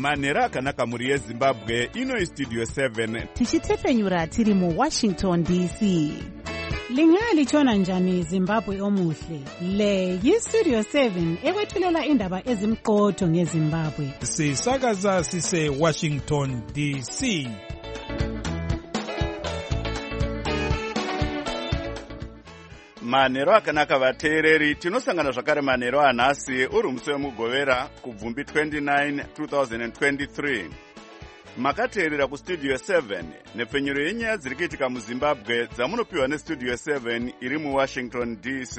manhero akanaka mhuri yezimbabwe. Ino Studio 7 tichitepfenyura tiri muWashington DC. Lingalitshona njani Zimbabwe omuhle? Le yiStudio 7 ekwethulela indaba ezimqotho ngeZimbabwe. Sisakaza sise Washington DC. manhero akanaka vateereri, tinosangana zvakare manhero anhasi uri musi wemugovera kubvumbi 29 2023. makateerera kustudio 7 nepfenyuro yenyaya dziri kuitika muzimbabwe dzamunopiwa nestudio 7 iri muwashington DC.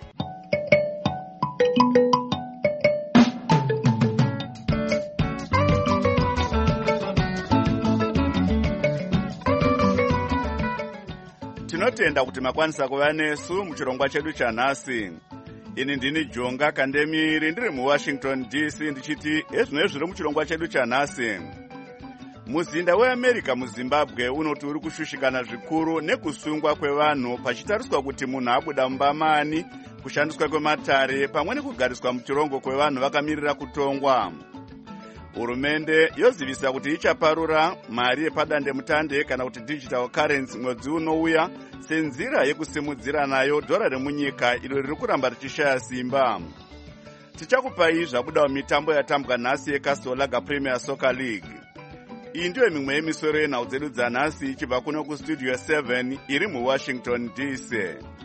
tinotenda kuti makwanisa kuva nesu muchirongwa chedu chanhasi. Ini ndini Jonga Kandemiri ndiri muWashington DC ndichiti ezvino zviri muchirongwa chedu chanhasi. Muzinda weAmerica muZimbabwe unoti uri kushushikana zvikuru nekusungwa kwevanhu pachitariswa kuti munhu abuda mumbamani, kushandiswa kwematare pamwe nekugariswa muchirongo kwevanhu vakamirira kutongwa. Hurumende yozivisa kuti ichaparura mari yepadandemutande kana kuti digital currency mwedzi unouya senzira yekusimudzira nayo dhora remunyika iro riri kuramba richishaya simba. Tichakupai zvabuda mitambo yatambwa nhasi yekaSolaga Premier Soccer League. Iyi ndiyo mimwe yemisoro yenhau dzedu dzanhasi ichibva kuno kustudio 7 iri muWashington DC.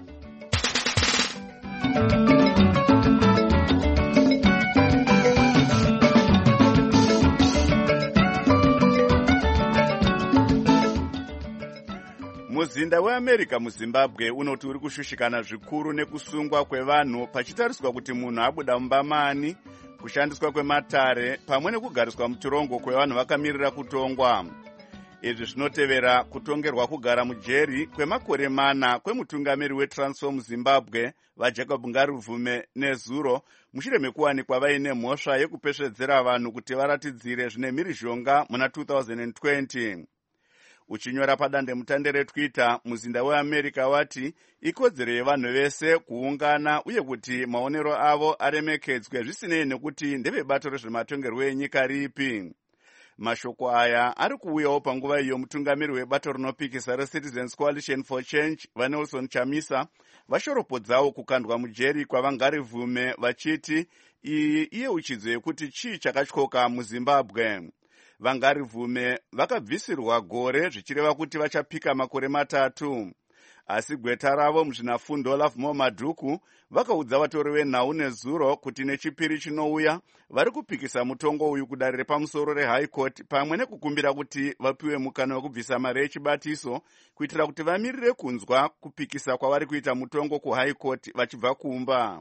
Muzinda weAmerica muZimbabwe unoti uri kushushikana zvikuru nekusungwa kwevanhu pachitariswa kuti munhu abuda mumbamani, kushandiswa kwematare pamwe nekugariswa muchirongo kwevanhu vakamirira kutongwa. Izvi zvinotevera kutongerwa kugara mujeri kwemakore 4 kwemutungamiri weTransform Zimbabwe vaJacob Ngaruvume nezuro mushure mekuwanikwa vaine mhosva yekupesvedzera vanhu kuti varatidzire zvine mhirizhonga muna 2020. Uchinyora padandemutande reTwitter, muzinda weAmerica wati ikodzero yevanhu vese kuungana uye kuti maonero avo aremekedzwe zvisinei nekuti ndevebato rezvematongerwo enyika ripi. Mashoko aya ari kuuyawo panguva iyo mutungamiri webato rinopikisa reCitizens Coalition for Change vaNelson Chamisa vashoropodzawo kukandwa mujeri kwaVangarivume vachiti iyeuchidzo yekuti chii chakatyoka muZimbabwe. Vangarivume vakabvisirwa gore zvichireva kuti vachapika makore 3. Asi gweta ravo muzvinafundo Lovemore Madhuku vakaudza vatori venhau nezuro kuti nechipiri chinouya vari kupikisa mutongo uyu kudare repamusoro reHigh Court pamwe nekukumbira kuti vapiwe mukana wekubvisa mari yechibatiso kuitira kuti vamirire kunzwa kupikisa kwavari kuita mutongo kuHigh Court vachibva kumba.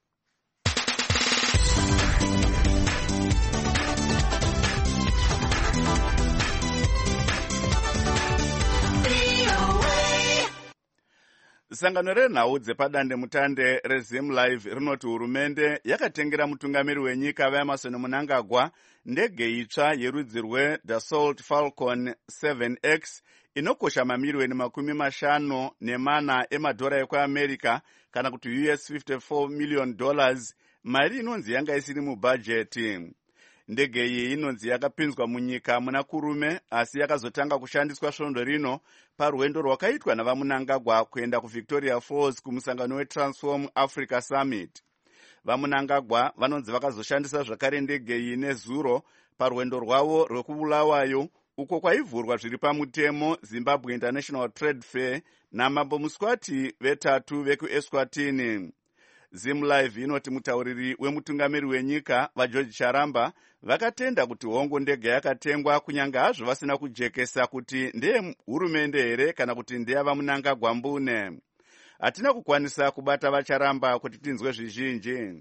Sangano renhau dzepadandemutande reZimlive rinoti hurumende yakatengera mutungamiri wenyika vaEmerson Mnangagwa ndege itsva yerudzi rweDassault Falcon 7X inokosha mamiliyoni $54 emadhora ekuAmerica kana kuti $54 million, mari inonzi yanga isiri mubhajeti. Ndege iyi inonzi yakapinzwa munyika muna kurume asi yakazotanga kushandiswa svondo rino parwendo rwakaitwa navaMnangagwa kuenda kuVictoria Falls kumusangano weTransform Africa Summit. VaMnangagwa vanonzi vakazoshandisa zvakare ndege iyi nezuro parwendo rwavo rwekubulawayo uko kwaivhurwa zviri pamutemo Zimbabwe International Trade Fair namambomuswati vetatu vekuEswatini. Zimlive inoti mutauriri wemutungamiri wenyika vaGeorge Charamba vakatenda kuti hongo ndege yakatengwa kunyange hazvo vasina kujekesa kuti ndeye hurumende here kana kuti ndeyavaMnangagwa mbune. Hatina kukwanisa kubata vaCharamba kuti tinzwe zvizhinji.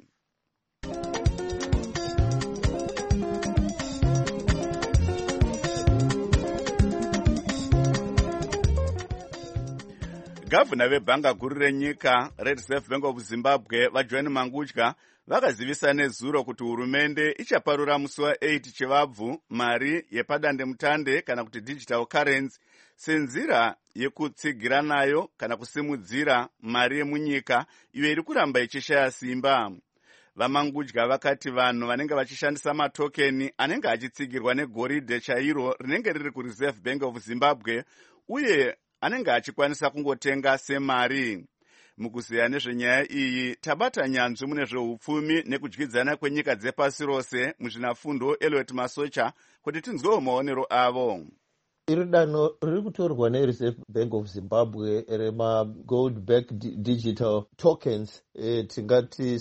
Gavana vebhanga guru renyika Reserve Bank of Zimbabwe vaJohn Mangudya vakazivisa nezuro kuti hurumende ichaparura musi wa8 Chivabvu mari yepadandemutande kana kuti digital currency senzira yekutsigira nayo kana kusimudzira mari yemunyika iyo iri kuramba ichishaya simba. Vamangudya vakati vanhu vanenge vachishandisa matokeni anenge achitsigirwa negoridhe chairo rinenge riri kuReserve Bank of Zimbabwe uye anenge achikwanisa kungotenga semari. Mukuziya nezvenyaya iyi tabata nyanzvi mune zveupfumi nekudyidzana kwenyika dzepasi rose muzvinafundo Elliot Masocha kuti tinzwewo maonero avo. Iri danho riri kutorwa neReserve Bank of Zimbabwe rema-gold backed digital tokens, tingati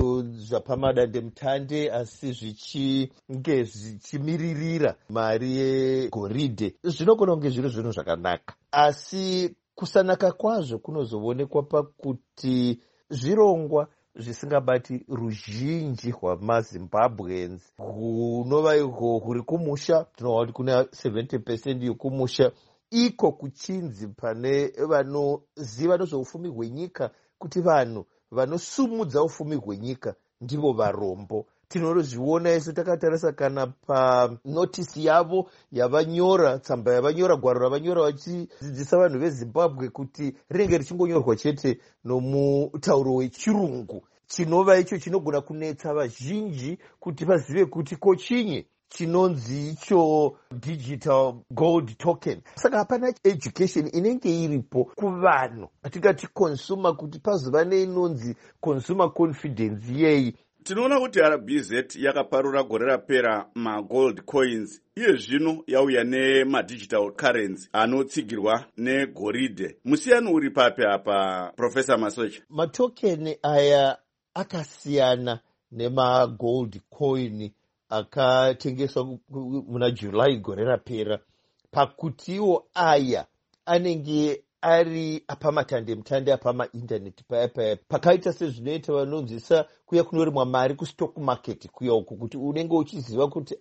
zvapamadandemutande asi zvichinge zvichimiririra mari yegoridhe. Zvinogona kunge zviri zvinhu zvakanaka, asi kusanaka kwazvo kunozoonekwa pakuti zvirongwa zvisingabati ruzhinji rwamazimbabweans hunova ihwo huri kumusha. Tinoona kuti kuna 70% yokumusha iko kuchinzi pane vanoziva nezveufumi hwenyika kuti vanhu vanosumudza ufumi hwenyika ndivo varombo. Tinozviona ese takatarisa kana panotisi yavo yavanyora, tsamba yavanyora, gwaro ravanyora vachidzidzisa vanhu veZimbabwe kuti rinenge richingonyorwa chete nomutauro wechirungu, chinova icho chinogona kunetsa vazhinji kuti vazive kuti kochinye chinonzi icho digital gold token. Saka hapana education inenge iripo kuvanhu, atingati consumer, kuti pazova neinonzi consumer confidence yei. Tinoona kuti RBZ yakaparura gore rapera magold coins, iye zvino yauya nemadigital currency anotsigirwa negoridhe. Musiyano uri papi apa, Professor Masocha? Matokeni aya akasiyana nemagold coin akatengeswa muna July gore rapera pakutiwo aya anenge ari apamatandemutande apamaindaneti paya pakaita sezvinoita vanonzisa kuya kunorimwa mari kustock market kuya uku, kuti unenge uchiziva kuti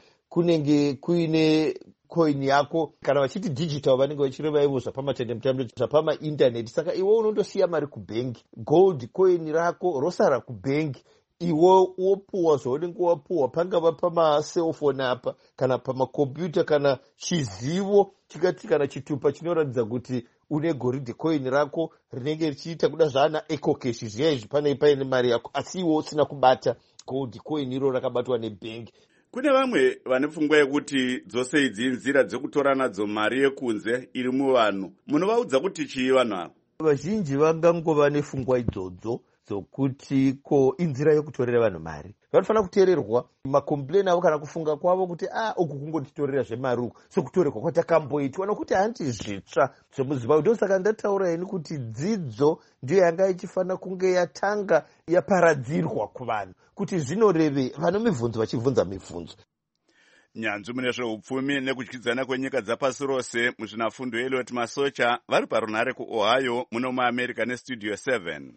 kunenge kuine coin yako. Kana vachiti digital vanenge vachireva ivo zvapamatandemutande zvapamaindaneti. Saka iwe unondosiya mari kubhengi, gold coin rako rosara kubhengi, iwe wopuwa zvaunenge wapuwa, pangava pamaselfoni apa kana pamakombiyuta kana chizivo chikati kana chitupa chinoratidza kuti une goridhe coin rako rinenge richiita kuda zvaana ecocash zviya izvi paine mari yako, asi iwe usina kubata gold coin iro rakabatwa nebhengi. Kune vamwe vane pfungwa yekuti dzose idzi nzira dzekutora nadzo mari yekunze iri muvanhu. Munovaudza kuti chii vanhu ava? Vazhinji vangangova nepfungwa idzodzo dzokuti ko inzira yokutorera vanhu mari. Vanofanira kuteererwa makomplain avo kana kufunga kwavo kuti uku kungotitorera zvemari uku sekutorerwa kwatakamboitwa, nokuti hanti zvitsva zvemuZimbabwe. Ndosaka ndataura ini kuti dzidzo ndiyo yanga ichifanira kunge yatanga yaparadzirwa kuvanhu kuti zvinoreve vanomibvunzo vachibvunza mibvunzo. Nyanzvi mune zveupfumi nekudyidzana kwenyika dzapasi rose muzvinafundo Elliot Masocha vari parunhare kuOhio muno muAmerica neStudio 7.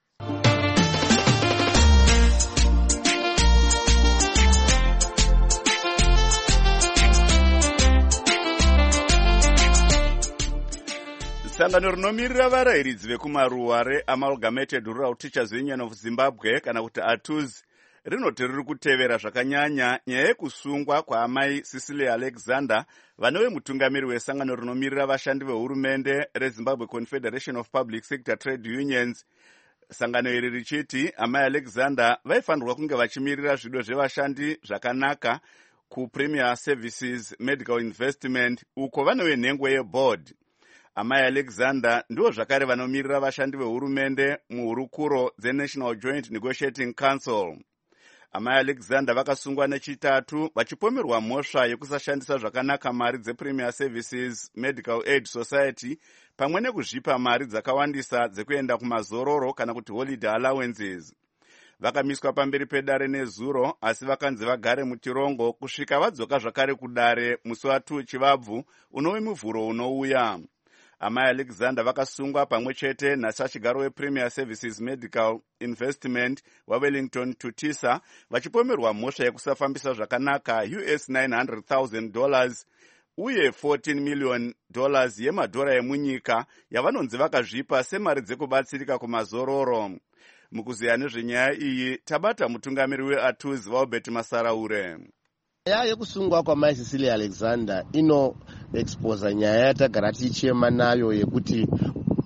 Sangano rinomirira varayiridzi vekumaruwa reAmalgamated Rural Teachers Union of Zimbabwe kana kuti ATUZ rinoti riri kutevera zvakanyanya nyaya yekusungwa kwaamai Cecilia Alexander, vanove mutungamiri wesangano rinomirira vashandi vehurumende reZimbabwe Confederation of Public Sector Trade Unions. Sangano iri richiti amai Alexander vaifanirwa kunge vachimirira zvido zvevashandi zvakanaka kuPremier Services Medical Investment, uko vanove nhengo yeboard. Amai Alexander ndivo zvakare vanomirira vashandi vehurumende muhurukuro dzeNational Joint Negotiating Council. Amai Alexander vakasungwa nechitatu vachipomerwa mhosva yekusashandisa zvakanaka mari dzePremier Services Medical Aid Society pamwe nekuzvipa mari dzakawandisa dzekuenda kumazororo kana kuti holiday allowances. Vakamiswa pamberi pedare nezuro, asi vakanzi vagare muchirongo kusvika vadzoka zvakare kudare musi wa2 Chivabvu unove muvhuro unouya. Amai Alexander vakasungwa pamwe chete nasachigaro wePremier Services Medical Investment waWellington Tutisa vachipomerwa mhosva yekusafambisa zvakanaka US $900,000 uye $14 million yemadhora emunyika yavanonzi vakazvipa semari dzekubatsirika kumazororo. Mukuziya nezvenyaya iyi tabata mutungamiri weATUZ Albert Masaraure. Nyaya yekusungwa kwamai Cecilia Alexander inoexposa nyaya yatagara tichichema nayo yekuti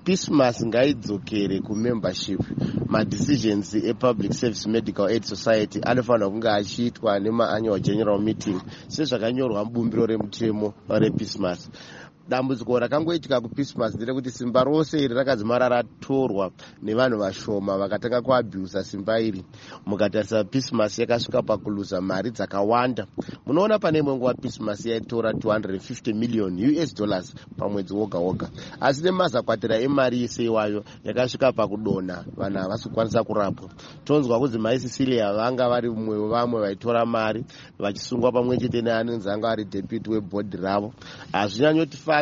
Peacemas ngaidzokere kumembership. Madecisions ePublic Service Medical Aid Society anofanira kunge achiitwa nemaannual general meeting sezvakanyorwa mubumbiro remutemo rePeacemas. Dambudziko rakangoitika kuPeacemas nderekuti simba rose iri rakadzimara ratorwa nevanhu vashoma vakatanga kuabhusa simba iri. Mukatarisa Peacemas yakasvika pakuluza mari dzakawanda. Munoona pane imwe nguva Peacemas yaitora $250 million pamwedzi woga woga. Asi nemazakwatira emari yese iwayo yakasvika pakudonha, vanhu havasi kukwanisa kurapwa. Tonzwa kuti mai Cecilia vanga vari mumwe wevamwe vaitora mari vachisungwa pamwe chete neanonzi anga ari deputy webhodhi ravo. Hazvinyanyotifadze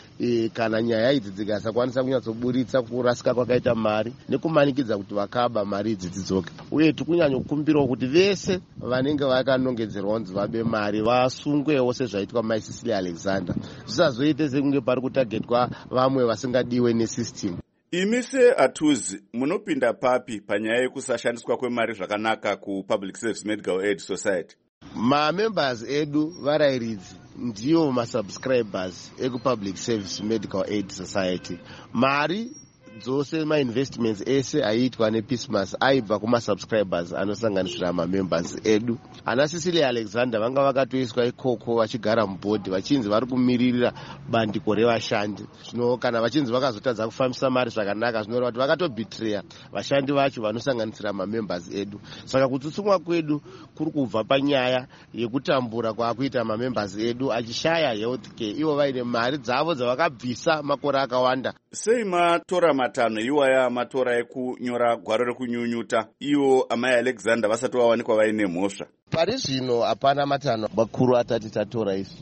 kana nyaya idzi dzikasakwanisa kunyatsoburitsa kurasika kwakaita mari nekumanikidza kuti vakaba mari idzi dzidzoke. Uye tikunyanyokumbirawo kuti vese vanenge vakanongedzerwa kunzi vabe mari vasungwewo sezvaitwa mai Cecilia Alexander, zvisazoite sekunge pari kutagetwa vamwe vasingadiwe nesystem. Imi seAtuzi munopinda papi panyaya yekusashandiswa kwemari zvakanaka kuPublic Service Medical Aid Society? Mamembers edu varairidzi ndiyo masubscribers ekuPublic Service Medical Aid Society. Mari dzose mainvestments ese aiitwa nePeacemas aibva kumasubscribers anosanganisira mamembers edu. Ana Cecilia Alexander vanga vakatoiswa ikoko vachigara mubhodhi vachinzi vari kumiririra bandiko revashandi. Zvino kana vachinzi vakazotadza kufambisa mari zvakanaka zvinoreva kuti vakatobhitreya vashandi vacho vanosanganisira mamembers edu. Saka kutsutsumwa kwedu kuri kubva panyaya yekutambura kwaakuita mamembers edu achishaya healthcare, ivo vaine mari dzavo dzavakabvisa makore akawanda. Sei matora matanho iwaya matora ekunyora gwaro rekunyunyuta iwo amai Alexander vasati vawanikwa vaine mhosva? Pari zvino hapana matanho makuru atati tatora isu.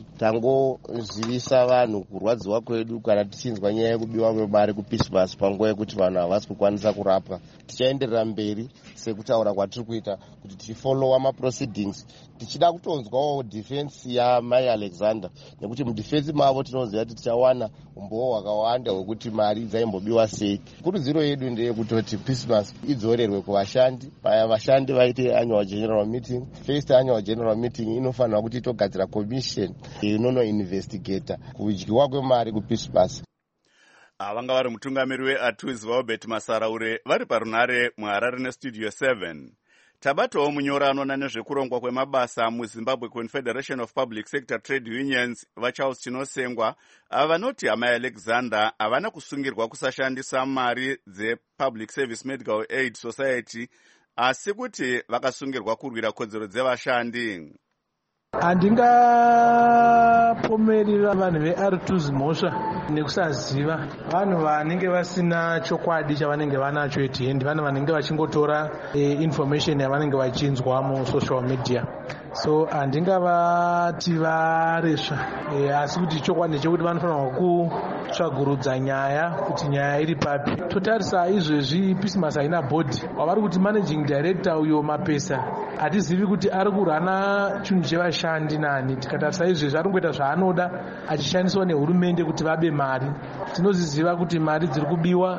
Tangozivisa vanhu kurwadziwa kwedu kana tichinzwa nyaya yekubiwa kwemari kuPeacemas panguva yekuti vanhu havasi kukwanisa kurapwa. Tichaenderera mberi sekutaura kwatiri kuita kuti tichifollowa maproceedings tichida kutonzwawo defense yamai Alexander, nekuti mudefense mavo tinoziva kuti tichawana umbowo hwakawanda hwekuti mari dzaimbobiwa sei. Kurudziro yedu ndeyekutoti Peacemas idzorerwe kuvashandi. Paya vashandi vaite annual general meeting. First annual general meeting inofanira kuti itogadzira commission inonoinvestigata kudyiwa kwemari kuPeacemas. Vanga vari mutungamiri weAtuzi Robert Masaraure vari parunare muHarare neStudio 7. Tabatawo munyora anoona nezvekurongwa kwemabasa muZimbabwe Confederation of Public Sector Trade Unions vaCharles Chinosengwa vanoti amai Alexander havana kusungirwa kusashandisa mari dzePublic Service Medical Aid Society asi kuti vakasungirwa kurwira kodzero dzevashandi. Handingapomerera vanhu veAtuzi mhosva nekusaziva. Vanhu vanenge vasina chokwadi chavanenge vanacho at hand, vanhu vanenge vachingotora information yavanenge vachinzwa musocial media. So handingavati varesva, asi kuti chokwadi ndechekuti vanofanirwa kutsvagurudza nyaya kuti nyaya iri papi. Totarisa izvezvi Peacemas haina bhodhi. Wavari kuti managing director uyo mapesa hatizivi kuti ari kurana chinhu chevashandi nani. Tikatarisa izvezvi ari kungoita zvaanoda achishandiswa nehurumende kuti vabe mari. Tinoziziva kuti mari dziri kubiwa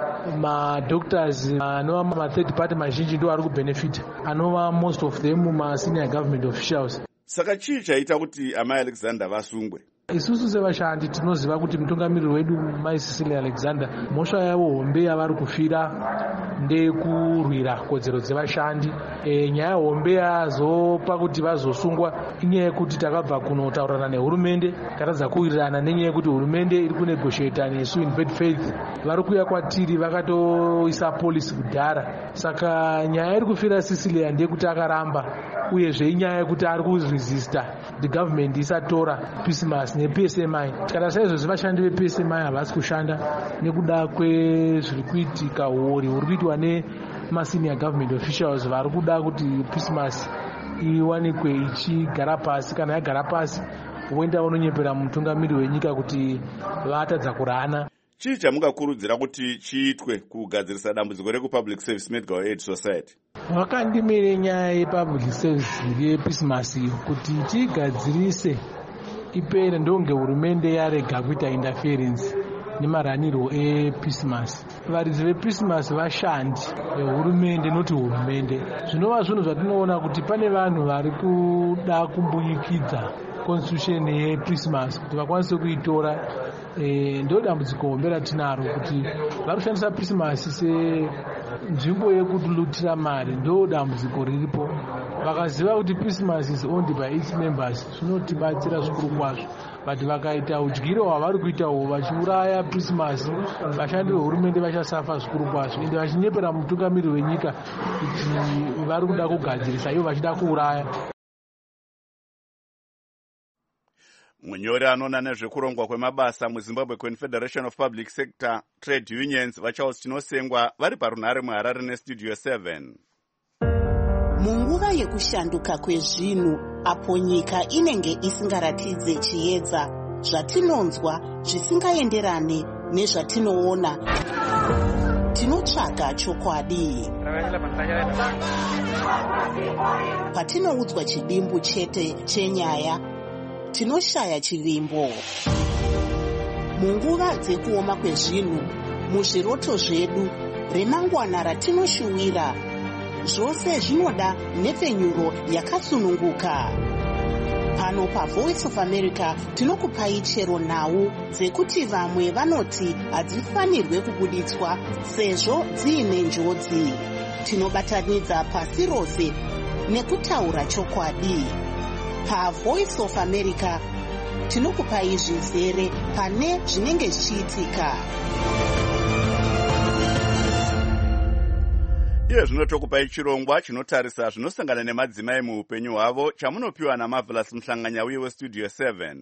madoctors anova ma-third party mazhinji ndo ari kubenefit, anova most of them ma-senior government officials. Saka chii chaita kuti amai Alexander vasungwe? Isusu sevashandi tinoziva kuti mutungamiriri wedu mai Cecilia Alexander mhosva yavo hombe yavari kufira ndekurwira kodzero dzevashandi. Nyaya hombe yazopa kuti vazosungwa inyaya yekuti takabva kunotaurana nehurumende, takatadza kuwirirana nenyaya yekuti hurumende iri kunegotiata nesu in bad faith. Vari kuuya kwatiri vakatoisa polisi kudhara. Saka nyaya iri kufira Cecilia ndeyekuti akaramba, uyezve inyaya yekuti ari kuresista the government isatora Peacemas nePSMI. Tikatarisa izvozvi vashandi vePSMI havasi kushanda nekuda kwezviri kuitika uori huri kuitwa nemasenior government officials vari kuda kuti Peacemas iwanikwe ichigara pasi. Kana yagara pasi voenda vanonyepera mutungamiri wenyika kuti vatadza kurana. Chii chamungakurudzira kuti chiitwe kugadzirisa dambudziko rekuPublic Service Medical Aid Society? Vakandimire nyaya yePublic Service yePeacemas kuti tigadzirise ipere ndonge hurumende yarega kuita interference nemaranirwo ePeacemas. Varidzi vePeacemas vashandi vehurumende noti hurumende. Zvinova zvinhu zvatinoona kuti pane vanhu vari kuda kumbuyikidza constitution yePrismas kuti vakwanise kuitora. Ndo dambudziko hombe ratinaro kuti vari kushandisa Prismas senzvimbo yekudulutira mari. Ndo dambudziko riripo. Vakaziva kuti Prismas is owned by its members zvinotibatsira zvikuru kwazvo. But vakaita udyiro hwavari kuitawo vachiuraya Prismas, vashandi vehurumende vachasafa zvikuru kwazvo ende vachinyepera mutungamiri wenyika kuti vari kuda kugadzirisa ivo vachida kuuraya. Munyori anoona nezvekurongwa kwemabasa muZimbabwe Confederation of Public Sector Trade Unions vaCharles Chinosengwa vari parunhare muHarare neStudio 7. Munguva yekushanduka kwezvinhu apo nyika inenge isingaratidze chiedza zvatinonzwa zvisingaenderane nezvatinoona, tinotsvaga chokwadi. Patinoudzwa chidimbu chete chenyaya, tinoshaya chivimbo. Munguva dzekuoma kwezvinhu, muzviroto zvedu, remangwana ratinoshuwira, zvose zvinoda nhepfenyuro yakasununguka. Pano paVoice of America tinokupai chero nhau dzekuti vamwe vanoti hadzifanirwe kubuditswa sezvo dziine njodzi. Tinobatanidza pasi rose nekutaura chokwadi. PaVoice of America tinokupai zvizere pane zvinenge zvichiitika. Iye zvinotokupai chirongwa chinotarisa zvinosangana nemadzimai muupenyu hwavo chamunopiwa naMarvelous Mhlanganyauye weStudio 7.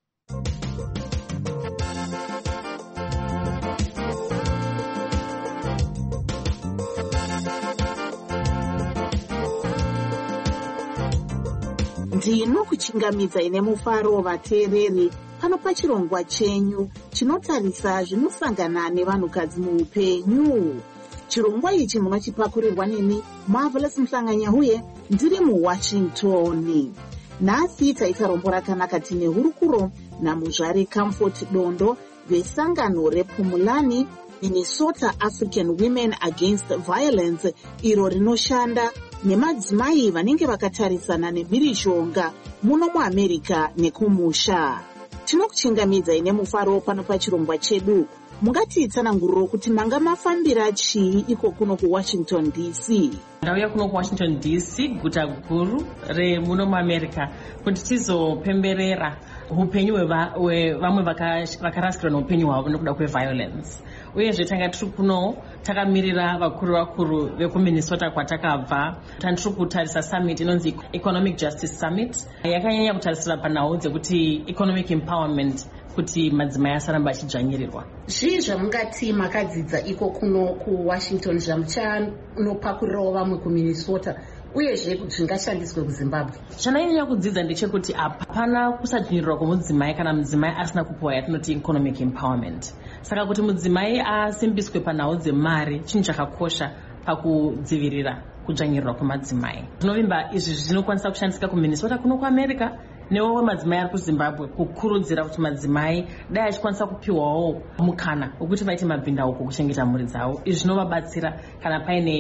Ndinokuchingamidza ine mufaro vateereri pano pachirongwa chenyu chinotarisa zvinosangana nevanhukadzi muupenyu. Chirongwa ichi munochipakurirwa neni Marvelous Mhlanganyauye ndiri muWashington. Nhasi taita rombo rakanaka tine hurukuro namuzvare Comfort Dondo vesangano rePumulani Minnesota African Women Against Violence iro rinoshanda nemadzimai vanenge vakatarisana nemhirizhonga muno muAmerica nekumusha. Tinokuchingamidza ine mufaro pano pachirongwa chedu. Mungatitsananguriro kuti manga mafambira chii iko kuno kuWashington DC? Ndauya kuno kuWashington DC, guta guru remuno muAmerica, kuti tizopemberera upenyu hwevamwe vakarasikirwa neupenyu hwavo nekuda kweviolence. Uyezve tanga tiri kuno takamirira vakuru vekuMinnesota kwatakabva. Tiri kutarisa summit inonzi Economic Justice Summit yakanyanya kutarisira panhau dzekuti economic empowerment, kuti madzimai asaramba achidzvanyirirwa. Zvii zvamungati makadzidza iko kuno kuWashington zvamuchanopakurirawo vamwe kuMinnesota uyezve zvingashandiswe kuZimbabwe? Zvananyanya kudzidza ndechekuti hapana kusadzvinyirirwa kwemudzimai kana mudzimai asina kupiwa yatinoti economic empowerment. Saka kuti mudzimai asimbiswe panhau dzemari chinhu chakakosha pakudzivirira kudzvanyirirwa kwemadzimai. Tinovimba izvi zvinokwanisa kushandisika kuMinnesota kuno kuAmerica newo madzimai ari kuZimbabwe, kukurudzira kuti madzimai dai achikwanisa kupiwawo mukana wekuti vaite mabhindauko kuchengeta mhuri dzavo. Izvi zvinovabatsira kana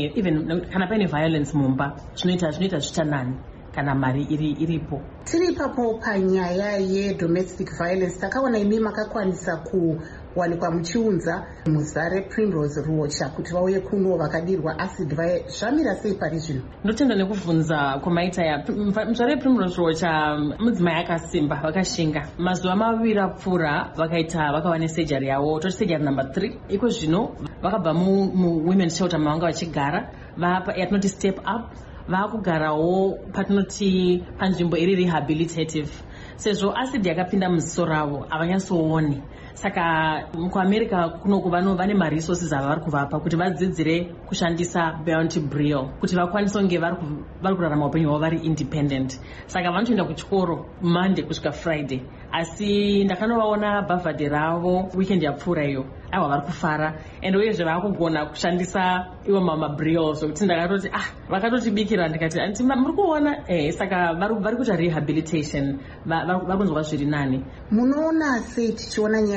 paine violence mumba, zvinoita zvitanani kana mari iripo. Tiri ipapo panyaya yedomestic violence, takaona imi makakwanisa kuwanikwa muchiunza muzare Primrose Rocha kuti vauye kuno vakadirwa acid zvamira sei pari zvino? Ndotenda nekubvunza kwamaita muzare Primrose Rocha mudzimai akasimba, vakashinga. Mazuva maviri apfuura vakava nesejari yavo, toti sejari number 3. Iko zvino vakabva muwomen's shelter mavanga vachigara yatinoti step up, vakugarawo patinoti panzvimbo iri rehabilitative. Sezvo acid yakapinda muziso ravo havanyatsooni. Saka kuAmerica kunoku vane maresources avari kuvapa kuti vadzidzire kushandisa Bounty Brill kuti vakwanise kunge vari kurarama upenyu hwavo vari independent. Saka vanotoenda kuchikoro Monday kusvika Friday. Asi ndakanovaona bhavhadhi ravo weekend yapfuura iyo, aiwa vari kufara ende uyezve vakugona kushandisa iwo mabrill, zvokuti ndakatoti vakatotibikira ndikati anti muri kuona saka vari kuita rehabilitation, vari kunzwa zviri nani. Munoona sei tichiona nyaya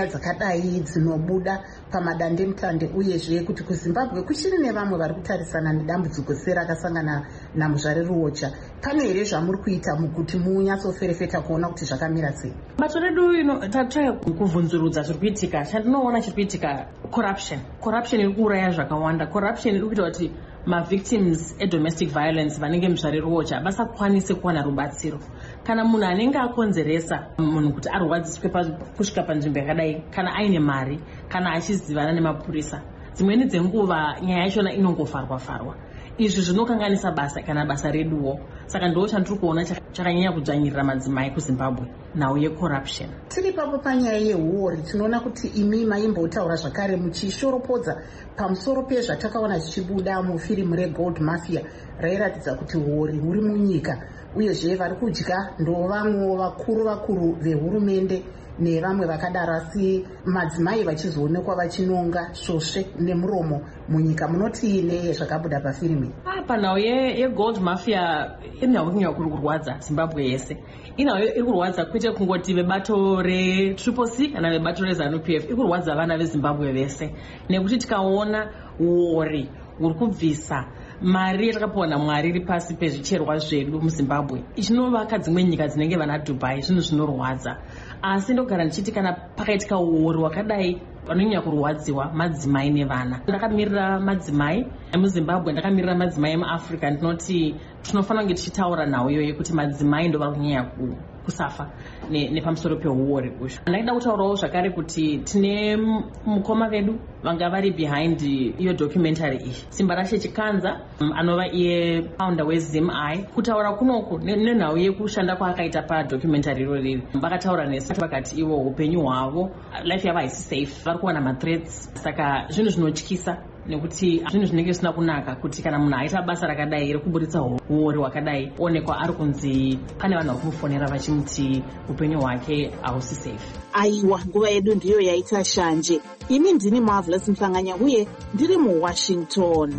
dzakadai dzinobuda pamadandemutande, uyezve kuti kuZimbabwe kuchiri nevamwe vari kutarisana nedambudziko serakasangana namuzvare ruocha. Pane here zvamuri kuita mukuti munyatsoferefeta kuona kuti zvakamira sei? Bato redu tatsvaka kuvhunzurudza zviri kuitika. Chandinoona chiri kuitika corruption iri kuuraya zvakawanda. Corruption iri kuita kuti mavictims edomestic violence vanenge muzvare ruocha vasakwanise kuwana rubatsiro. Kana munhu anenge akonzeresa munhu kuti arwadziswe kusvika panzvimbo yakadai, kana aine mari, kana achizivana nemapurisa, dzimweni dzenguva nyaya yachona inongofarwa. Izvi zvinokanganisa basa reduwo. Saka ndo chandiri kuona chakanyanya kudzvanyirira madzimai kuZimbabwe, nhau yecorruption. Tiri papo panyaya yehuori, tinoona kuti imi maimbotaura zvakare muchishoropodza pamusoro pezvatakaona zvichibuda mufirimu reGold Mafia rairatidza kuti huori huri munyika, uyezve vari kudya ndo vamwe vakuru vehurumende nevamwe vakadaro, asi madzimai vachizoonekwa vachinonga svosve nemuromo munyika. Munoti nezvakabuda pafirimu? Panhau yeGold Mafia inhau inyaya kuri kurwadza Zimbabwe yese. Inhau iri kurwadza kwete kungoti vebato reCCC kana vebato reZANU-PF, iri kurwadza vana veZimbabwe vese, nekuti tikaona huori huri kubvisa mari yatakapiwa naMwari iri pasi pezvicherwa zvedu muZimbabwe ichinovaka dzimwe nyika dzinenge vana Dubai, zvinhu zvinorwadza. Asi ndogara ndichiti kana pakaitika huori wakadai vanonyanya kurwadziwa madzimai nevana. Ndakamirira madzimai emuZimbabwe, ndakamirira madzimai emuAfrica. Ndinoti tinofanira kunge tichitaura nhau iyoyo kuti madzimai ndo vari kunyanya kusafa nepamusoro pehuori uzvo. Ndaida kutaurawo zvakare kuti tine mukoma vedu vanga vari behind iyo documentary iyi, Simba Rashe Chikanza, anova iye founder weZim-I. Kutaura kunoku nenhau yekushanda kwaakaita padocumentary irori, vakataura nesu vakati ivo upenyu hwavo, life yavo haisi safe, vari kuwana mathreats. Saka zvinhu zvinotyisa, nekuti zvinhu zvinenge zvisina kunaka kuti kana munhu aita basa rakadai rekuburitsa huori hwakadai onekwa ari kunzi pane vanhu vari kumufonera vachimuti upenyu hwake hausi safe. Aiwa, nguva yedu ndiyo yaita shanje. Imi ndini Marvelous Mhlanganya uye ndiri muWashington.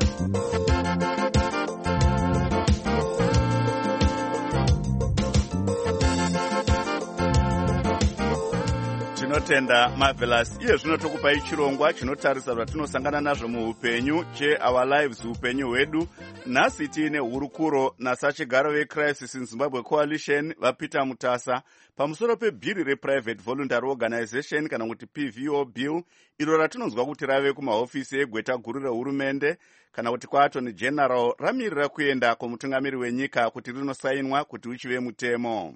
Tinotenda Marvelous. Iye zvino tokupai chirongwa chinotarisa zvatinosangana nazvo muupenyu cheOur Lives, upenyu hwedu. Nhasi tiine hurukuro nasachigaro veCrisis in Zimbabwe Coalition vaPeter Mutasa pamusoro pebhiri rePrivate Voluntary Organization kana kuti PVO bill, iro ratinonzwa kuti rave kumahofisi egweta guru rehurumende kana kuti kwaAttorney General ramirira kuenda kumutungamiri wenyika kuti rinosainwa kuti uchive mutemo.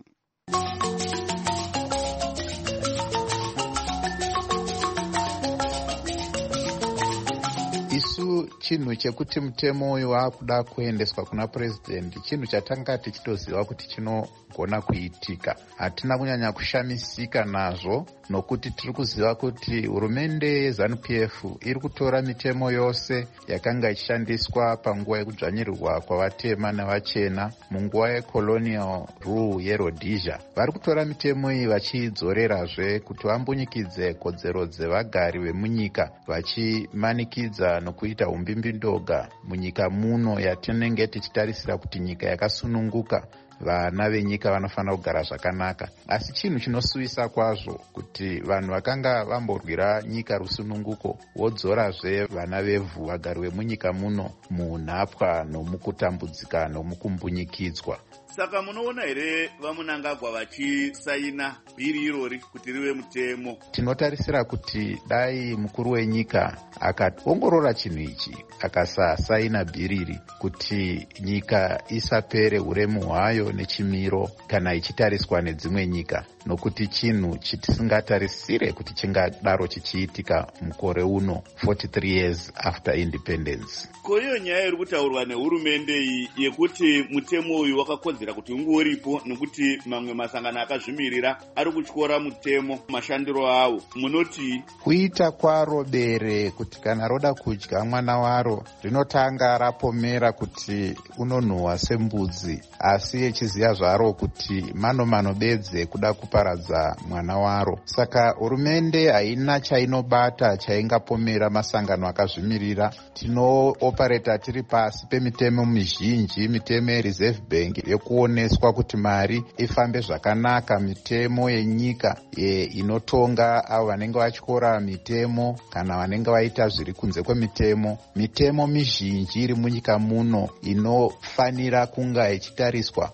Isu chinhu chekuti mutemo uyu waakuda kuendeswa kuna president chinhu chatanga tichitoziva kuti chinogona kuitika. Hatina kunyanya kushamisika nazvo, nokuti tiri kuziva kuti hurumende yeZANU-PF iri kutora mitemo yose yakanga ichishandiswa panguva yekudzvanyirirwa kwavatema nevachena munguva yecolonial rule yeRhodesia. Vari kutora mitemo iyi vachiidzorerazve kuti vambunyikidze kodzero dzevagari vemunyika, vachimanikidza nokuita umbimbindoga munyika muno yatinenge tichitarisira kuti nyika yakasununguka, vana venyika vanofanira kugara zvakanaka. Asi chinhu chinosuvisa kwazvo kuti vanhu vakanga vamborwira nyika rusununguko vodzorazve vana vevhu, vagari vemunyika muno, muunhapwa nomukutambudzika nomukumbunyikidzwa. Saka munoona here vaMunangagwa vachisaina bhiri irori kuti rive mutemo? Tinotarisira kuti dai mukuru wenyika akaongorora chinhu ichi akasasaina bhiri iri, kuti nyika isapere uremu hwayo nechimiro kana ichitariswa nedzimwe nyika, nokuti chinhu chitisingatarisire kuti chingadaro chichiitika mukore uno 43 years after independence. Ko iyo nyaya iri kutaurwa nehurumende iyi yekuti mutemo uyu wakakodzera kuti unge uripo nekuti mamwe masangano akazvimirira ari kutyora mutemo mashandiro awo, munoti? Kuita kwaro bere kuti kana roda kudya mwana waro rinotanga rapomera kuti unonhuhwa sembudzi, asi echiziva zvaro kuti mano bedze kuda kupa kuparadza mwana waro. Saka hurumende haina chainobata chaingapomera masangano akazvimirira. Tinoopareta tiri pasi pemitemo mizhinji, mitemo yereserve bank yekuoneswa kuti mari ifambe zvakanaka, mitemo yenyika inotonga avo vanenge vatyora mitemo kana vanenge vaita zviri kunze kwemitemo. Mitemo mizhinji iri munyika muno inofanira kunga ichitariswa,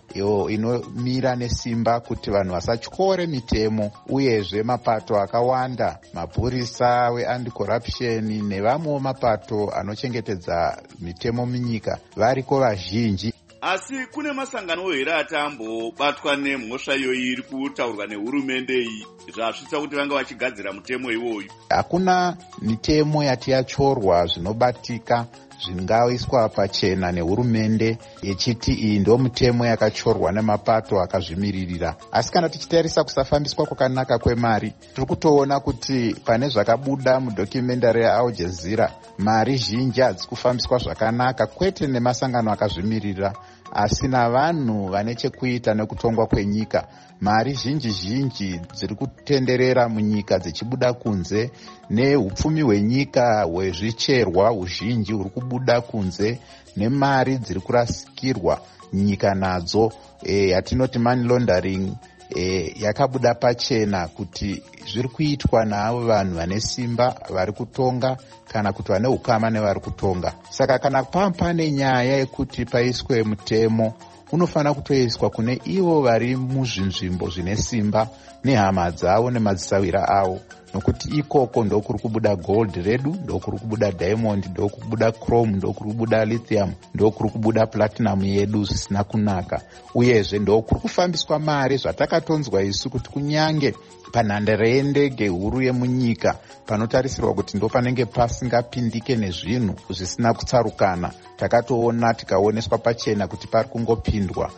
inomira nesimba kuti vanhu vasatyore mitemo. Uyezve mapato akawanda, mapurisa weanti-corruption nevamwewo mapato anochengetedza mitemo munyika variko vazhinji. Asi kune masangano here atambobatwa nemhosva iyoyi iri kutaurwa nehurumende iyi zvasvitsa kuti vanga vachigadzira mutemo iwoyu? Hakuna mitemo yati yatyorwa zvinobatika zvingaiswa pachena nehurumende yechiti iyi ndo mitemo yakatyorwa nemapato akazvimiririra. Asi kana tichitarisa kusafambiswa kwakanaka kwemari, tiri kutoona kuti pane zvakabuda mudhokumentari yaAl Jazeera, mari zhinji hadzisi kufambiswa zvakanaka, kwete nemasangano akazvimiririra asi navanhu vane chekuita nekutongwa kwenyika. Mari zhinji dziri kutenderera munyika dzichibuda kunze, neupfumi hwenyika hwezvicherwa huzhinji huri kubuda kunze, nemari dziri kurasikirwa nyika nadzo, yatinoti money laundering, yakabuda pachena kuti zviri kuitwa naavo vanhu vane simba vari kutonga kana kuti vane ukama nevari kutonga. Saka kana pane nyaya yekuti paiswe mutemo, unofanira kutoiswa kune ivo vari muzvinzvimbo zvine simba nehama dzavo nemadzisawira avo, nokuti ikoko ndokuri kubuda gold redu, ndokuri kubuda diamond, ndokuri kubuda chrome, ndokuri kubuda lithium, ndokuri kubuda platinum yedu zvisina kunaka. Uyezve ndokuri kufambiswa mari zvatakatonzwa isu kuti kunyange panhandare yendege huru yemunyika panotarisirwa kuti ndo panenge pasingapindike nezvinhu zvisina kutsarukana, takatoona tikaoneswa pachena kuti pari kungopindwa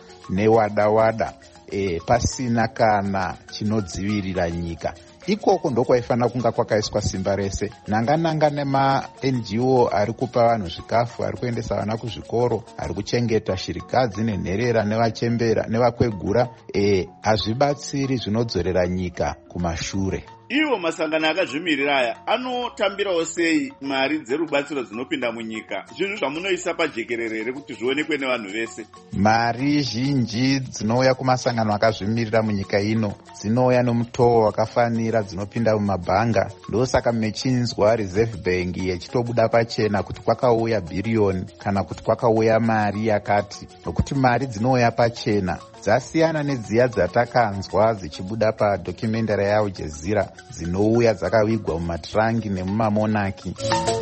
newada pasina kana chinodzivirira nyika. Ikoko ndokwaifanira kunga kwakaiswa simba rese. Nanga nema-NGO ari kupa vanhu zvikafu, ari kuendesa vana kuzvikoro, ari kuchengeta shirikadzi nenherera nevachembera nevakwegura, hazvibatsiri, zvinodzorera nyika kumashure. Iwo masangano akazvimirira aya anotambirawo sei mari dzerubatsiro dzinopinda munyika, zvinhu zvamunoisa pajekerere kuti zvionekwe nevanhu vese? Mari zhinji dzinouya kumasangano akazvimirira munyika ino dzinouya nomutoo wakafanira, dzinopinda mumabhanga. Ndosaka mechinzwa reserve bank yechitobuda pachena kuti kwakauya bhiriyoni kana kuti kwakauya mari yakati, nokuti mari dzinouya pachena dzasiyana nedziya dzatakanzwa dzichibuda padokumentari yaAl Jazeera dzinouya dzakavigwa mumatrangi nemumamonaki.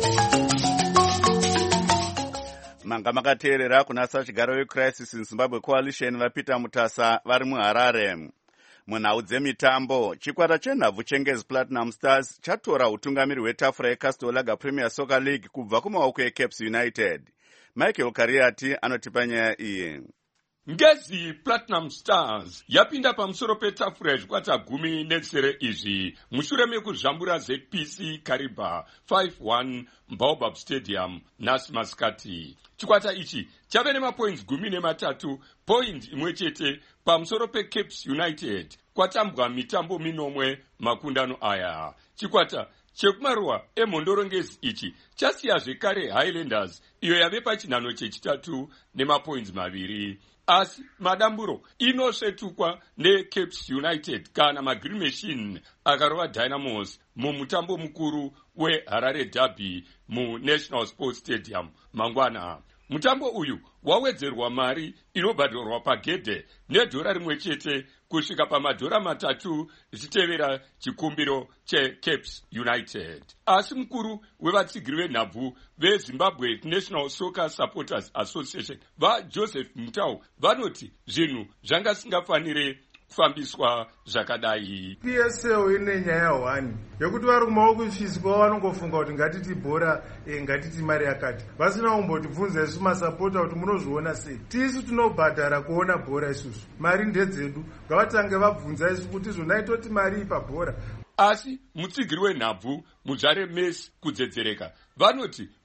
Manga makateerera kuna sachigaro weCrisis in Zimbabwe Coalition vaPeter Mutasa vari muHarare. Munhau dzemitambo, chikwata chenhabvu chengezi Platinum Stars chatora utungamiri hwetafura yeCastel Lager Premier Soccer League kubva kumaoko eCapes United. Michael Kariati anotipa nyaya iyi. Ngezi Platinum Stars yapinda pamusoro petafura yezvikwata 19 izvi mushure mekuzvambura ZPC Kariba 5-1 Baobab Stadium nhasi masikati. Chikwata ichi chave nemapoints 13, point imwe chete pamusoro peCapes United kwatambwa mitambo minomwe makundano aya. Chikwata chekumaruwa emhondorongezi ichi chasiya zvekare Highlanders iyo yave pachinhano chechitatu nemapoints 2. Asi madamburo inosvetukwa neCapes United kana maGreen Machine akarova Dynamos mumutambo mukuru weHarare Derby muNational Sports Stadium mangwana. Mutambo uyu wawedzerwa mari inobhadharwa pagedhe nedhora rimwe chete kusvika pamadhora 3 zvichitevera chikumbiro cheCapes United. Asi mukuru wevatsigiri venhabvu veZimbabwe National Soccer Supporters Association vaJoseph Mutau vanoti zvinhu zvangasingafanire kufambiswa zvakadai. PSL ine nyaya 1 yekuti vari kumaoko fisiko vanongofunga kuti ngatiti bhora ngatiti mari yakati, vasina kumbotibvunza isu masapota kuti munozviona sei. Tisu tinobhadhara kuona bhora isusu, mari ndedzedu, ngavatange vabvunza isu kuti zvona itoti mari pabhora. Asi mutsigiri wenhabvu Muzvare Messi kudzedzereka vanoti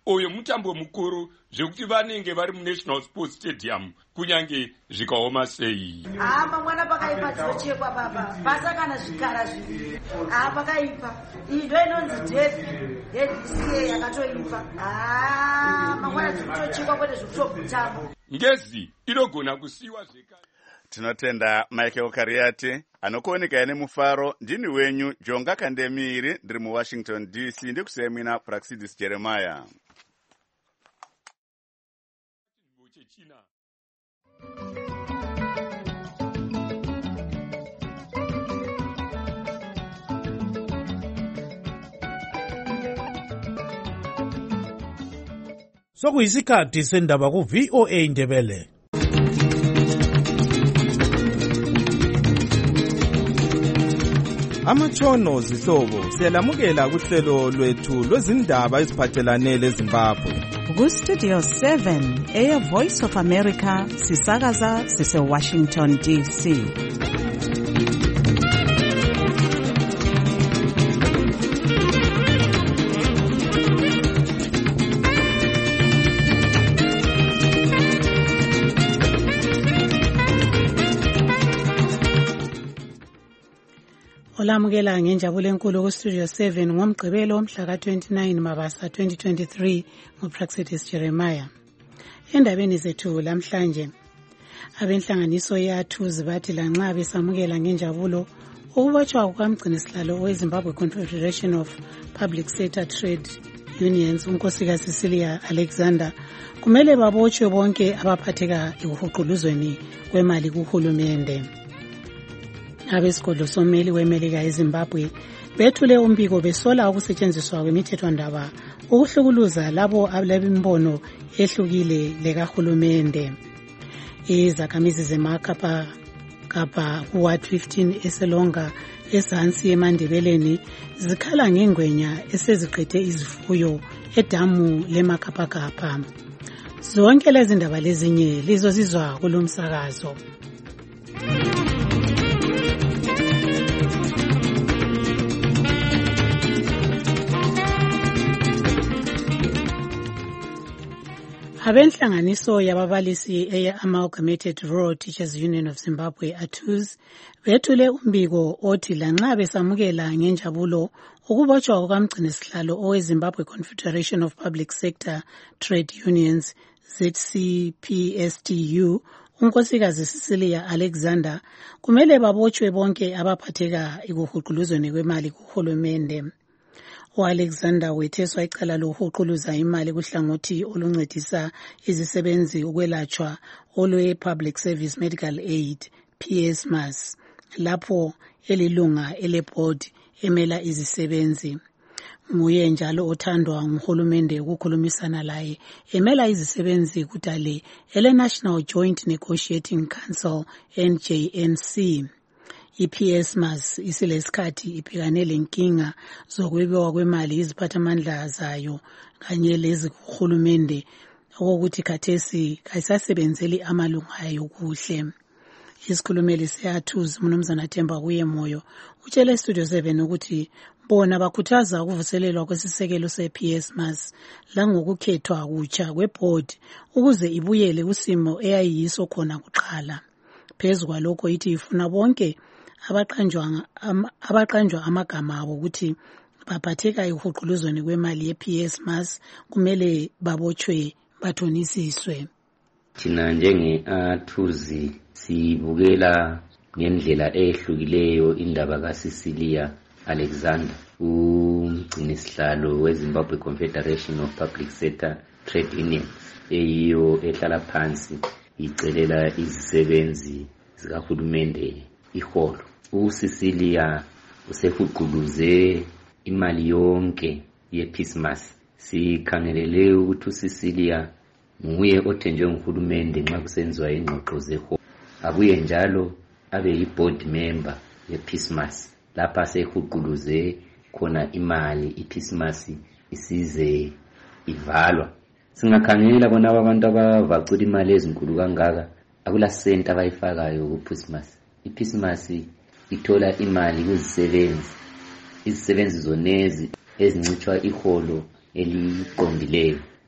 uyo mutambo mukuru zvekuti vanenge vari munational sports stadium kunyange zvikaoma sei. Mangwana pakaipa tinochekwa papa pasa kana zvikara zviviri pakaipa indo inonzi DCA yakatoipa mangwana tinochekwa kwete zvekutomutambo ngezi inogona kusiyiwa zvekare. Tinotenda Michael Kariati anokuoneka nemufaro. Ndini wenyu Jonga Kandemiri, ndiri muWashington DC, ndikusiyemina Praxidis Jeremiah. Sokuyisikhathi sendaba ku VOA Ndebele. Amatshono zihlobo siyalamukela kuhlelo lwethu lwezindaba eziphathelane leZimbabwe. Ku Studio 7 Air Voice of America sisakaza sise Washington DC. Olamukela ngenjabulo enkulu ku Studio 7 ngomgqibelo mhla ka-29 Mabasa 2023 nguPraxidis Jeremiah. Endabeni zethu lamhlanje, abenhlanganiso yathuzi bathi lanxa besamukela ngenjabulo ukubotshwa kukamgcinisihlalo weZimbabwe Confederation of Public Sector Trade Unions unkosikazi Cecilia Alexander kumele babotshwe bonke abaphatheka ekuhuquluzweni kwemali kuhulumende. Abesigodlo someli weMelika eZimbabwe bethule umbiko besola ukusetshenziswa kwemithethwandaba ukuhlukuluza labo abalebimbono ehlukile lekahulumende. Izakhamizi zemakapa kuWard 15 eselonga esansi eMandebeleni zikhala ngengwenya eseziqede izifuyo edamu lemakapakapa. Zonke lezi ndaba lezinye lizozizwa kulomsakazo. Abenhlanganiso yababalisi eya-Amalgamated Rural Teachers Union of Zimbabwe ATUZ bethule umbiko othi lanxa besamukela ngenjabulo ukubotshwa kukamgcinisihlalo oweZimbabwe Confederation of Public Sector Trade Unions ZCPSTU unkosikazi Cecilia Alexander kumele babotshwe bonke abaphatheka ekuhuquluzweni kwemali kuhulumende. U-Alexander wetheswa icala lokuhuquluza imali kuhlangothi oluncedisa izisebenzi ukwelatshwa olwe-Public Service Medical Aid PSMAS lapho elilunga eleboard emela izisebenzi. Nguye njalo othandwa nguhulumende ukukhulumisana laye emela izisebenzi kudale ele-National Joint Negotiating Council NJNC. IPSMAS isilesikhathi ibhekane lenkinga zokwebiwa kwemali iziphathamandla zayo kanye lezihulumende okokuthi khathesi kayisasebenzeli amalunga ayo kuhle. Isikhulumeli seATUZ uMnumzana Themba Kuyemoyo utshele iStudio 7 ukuthi bona bakhuthaza ukuvuselelwa kwesisekelo sePSMAS langokukhethwa kutsha kweboard ukuze ibuyele kusimo eyayiyiso khona kuqala. Phezu kwalokho ithi ifuna bonke abaqanjwa amagama abo ukuthi baphatheka ekuhuquluzweni kwemali yePSMAS kumele babotshwe bathonisiswe. Thina njenge-ATUZ sibukela ngendlela ehlukileyo indaba kaCecilia Alexander umgcinisihlalo weZimbabwe Confederation of Public Sector Trade Unions eyiyo ehlala phansi icelela izisebenzi zikahulumende iholo. UCecilia usehuquluze imali yonke yePSMAS. Sikhangelele ukuthi uCecilia nguye othenjwe nguhulumende nxa kusenziwa ingxoxo zeholo. Abuye njalo abe yi-board member yePSMAS lapha sehuquluze khona imali iPSMAS isize ivalwa. Singakhangela bona abantu abavacula imali ezinkulu kangaka akula senta abayifakayo kuPSMAS. iPSMAS ithola imali kuzisebenzi. Izisebenzi zonezi ezincitshwa iholo eliqondileyo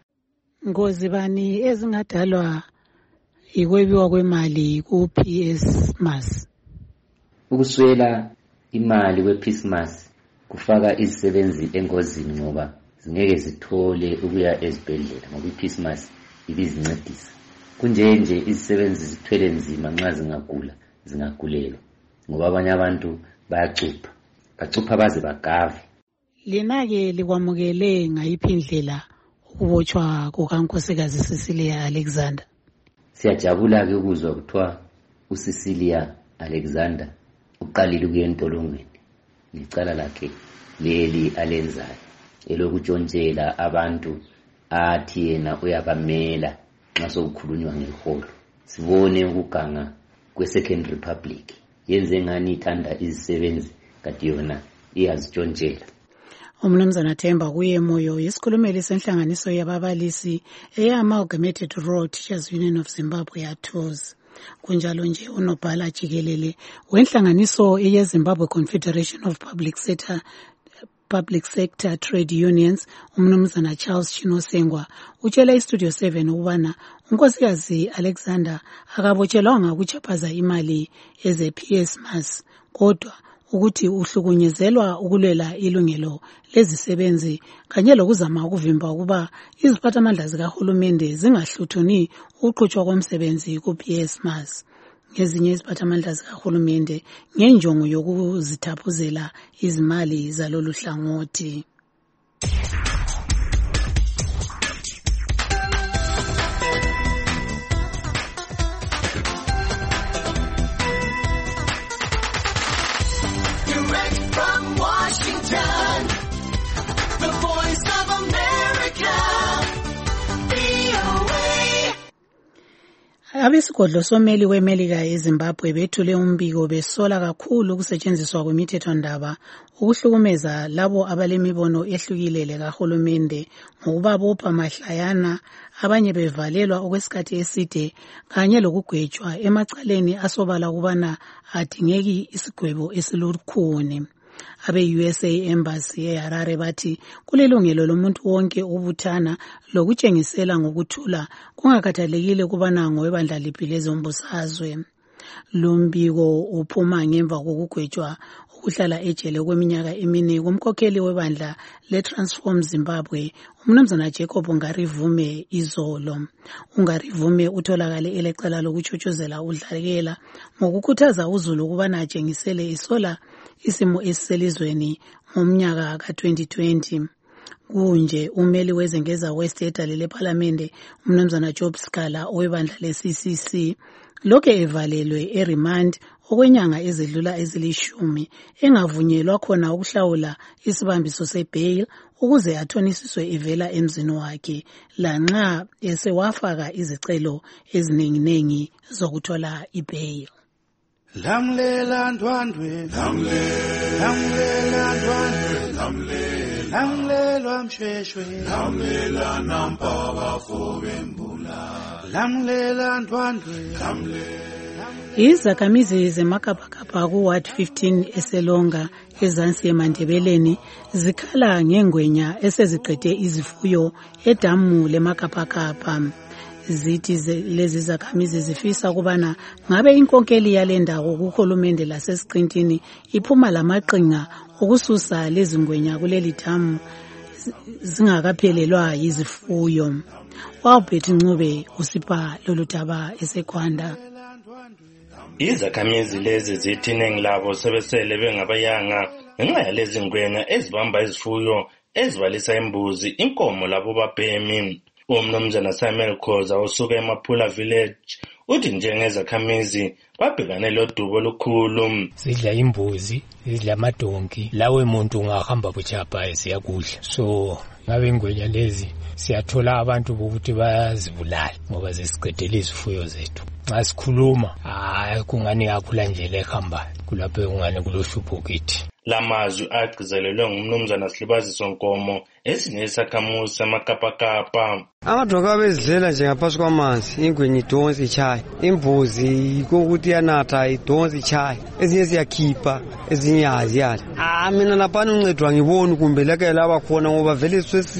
ngozi bani ezingadalwa ikwebiwa kwemali ku-PS Mas? Ukuswela imali kwe-PS Mas kufaka izisebenzi engozini ngoba zingeke zithole ukuya ezibhedlela ngoba i-PS Mas ibizincedisa. Kunjenje izisebenzi zithwele nzima nxa zingagula zingagulelwa ngoba abanye abantu bacupha baze bagave. Lina-ke likwamukele ngayiphi indlela ukubotshwa kukankosikazi Cecilia Alexander? Siyajabula-ke ukuzwa kuthiwa uCecilia Alexander uqalile ukuya entolongweni licala lakhe leli alenzayo elokutshontshela abantu athi yena uyabamela nxa sokukhulunywa ngeholo. Sibone ukuganga kwe-Second Republic yenze ngani ithanda izisebenzi kati yona iyazitshontshela. Umnumzana Themba Kuyemoyo yisikhulumeli senhlanganiso yababalisi eya-Amalgamated Rural Teachers Union of Zimbabwe yaTOS. Kunjalo nje unobhala jikelele wenhlanganiso eyeZimbabwe Confederation of Public Sector Trade Unions umnumzana Charles Chinosengwa utshela iStudio 7 ukubana unkosikazi Alexander akabotshelwanga ukuchaphaza imali eze-PS Mas kodwa ukuthi uhlukunyezelwa ukulwela ilungelo lezisebenzi kanye lokuzama ukuvimba ukuba iziphathamandla zikahulumende zingahluthuni ukuqhutshwa komsebenzi ku-PS Mas. Ngezinye iziphathamandla zikahulumende ngenjongo yokuzithaphuzela izimali zalolu hlangothi. Abesigodlo someli weMelika eZimbabwe bethule umbiko besola kakhulu ukusetshenziswa kwemithethondaba ukuhlukumeza labo abalemibono ehlukile kahulumende ngokubabopha mahlayana abanye bevalelwa okwesikhathi eside kanye lokugwetshwa emacaleni asobala ukubana adingeki isigwebo esilukhuni. Abe-USA Embassy eHarare bathi kulilungelo lomuntu wonke ukubuthana lokutshengisela ngokuthula kungakhathalekile kubana ngowebandla liphi lezombusazwe. Lumbiko uphuma ngemva kokugwetshwa ukuhlala ejele kweminyaka emine kumkhokheli webandla le-Transform Zimbabwe umnumzana Jacob Ngarivume izolo. uNgarivume utholakale elecala lokutshotshozela udlakela ngokukhuthaza uzulu ukubana atshengisele isola isimo esiselizweni ngomnyaka ka-2020. Kunje umeli wezengeza West edalele parliamente umnumzana Job Scala owebandla le-CCC lokhu evalelwe eremand okwenyanga ezidlula ezilishumi engavunyelwa khona ukuhlawula isibambiso sebail ukuze athonisiswe evela emzini wakhe lanxa esewafaka izicelo eziningi zokuthola ibail. Lamlela ndwandwe lamlela ndwandwe lamlela msheshwe lamlela nampa bafobembula lamlela ndwandwe Izakhamizi zemakapakapa ku-Ward 15 eselonga ezansi eMandebeleni zikhala ngengwenya eseziqede izifuyo edamu lemakapakapa. Zithi lezi zakhamizi zifisa kubana ngabe inkonkeli yale ndawo kuhulumende lasesiqintini iphuma lamaqinga ukususa lezi ngwenya kuleli damu zingakaphelelwa yizifuyo. Wawubhethi Ncube usipha lolu daba esekhwanda. Izakhamizi lezi zithi iningi labo sebesele bengabayanga ngenxa yalezi ngwenya ezibamba izifuyo ezibalisa imbuzi inkomo labo babhemi. Umnumzana Samuel Khoza osuka eMaphula Village uthi njengezakhamizi babhekane lodubo olukhulu. Sidla imbuzi, sidla amadonki, lawe muntu ungahamba buchapha siyakudla. So ngabe ingwenya lezi siyathola abantu bokuthi bayazibulala ngoba zisiqedela izifuyo zethu. Nxa sikhuluma kungani yakhula nje lehambayo kulapho ungane kulohlupho kithi. Lamazwi agcizelelwe ngumnumzana Silibaziso Nkomo esinye isakhamuzi samakapakapa. Amadoka abezidlela nje ngaphasi kwamanzi ingwenya idonsi ichaya imbuzi kokuthi yanatha idonsi ichaya ezinye siyakhipha ezinye aziyala. Mina lapha uncedwa ngibona kumbe leke laba khona ngoba vele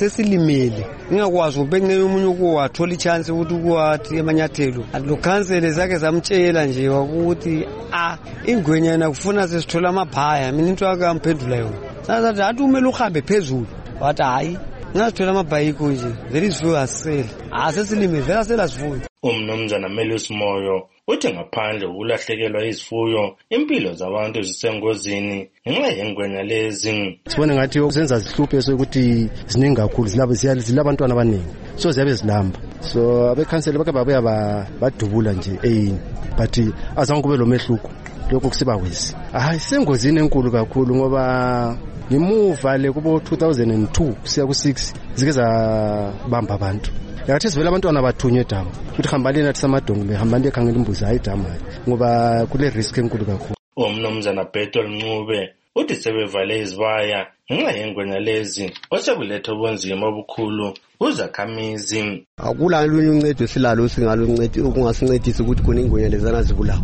sesilimele ngingakwazi ukubengeke umunye ukuwathola ichance ukuthi ukuwathi emanyathelo lo council zake zamtshela nje ukuthi ingwenyana kufuna sesithola amabhaya mina into akamphendula yona sathi athi umele uhambe phezulu wathi hayi ngasithola amabhayiko nje vele isifuyo asisele sesilimele vele asela sifuyo. Umnumzana Melius Moyo uthi ngaphandle ukulahlekelwa izifuyo impilo zabantu zisengozini ngenxa yengwenya lezi. Sibone ngathi ukuzenza zihluphe sokuthi ziningi kakhulu zilabantwana abaningi so ziyabe zilamba so abekhansela bake babuya badubula nje eyini but azange kube lo mehluko lokho kusiba wesi. Sengozini enkulu kakhulu ngoba ngemuva le kubo 2002 kusiya ku6 zike zabamba abantu yathi sivela abantwana bathunywe damu ukuthi hambani nathi samadongo behambani ekhangela imbuzi ayidamu ngoba kule risk enkulu kakhulu. Umnumzana Beto Ncube uthi sebevale izibaya ngenxa yengwenya lezi osekuletha ubunzima obukhulu kuzakhamizi. Akula lunye uncedo silalo singaluncedi ukungasincedisa ukuthi khona ingwenya lezana zibulawa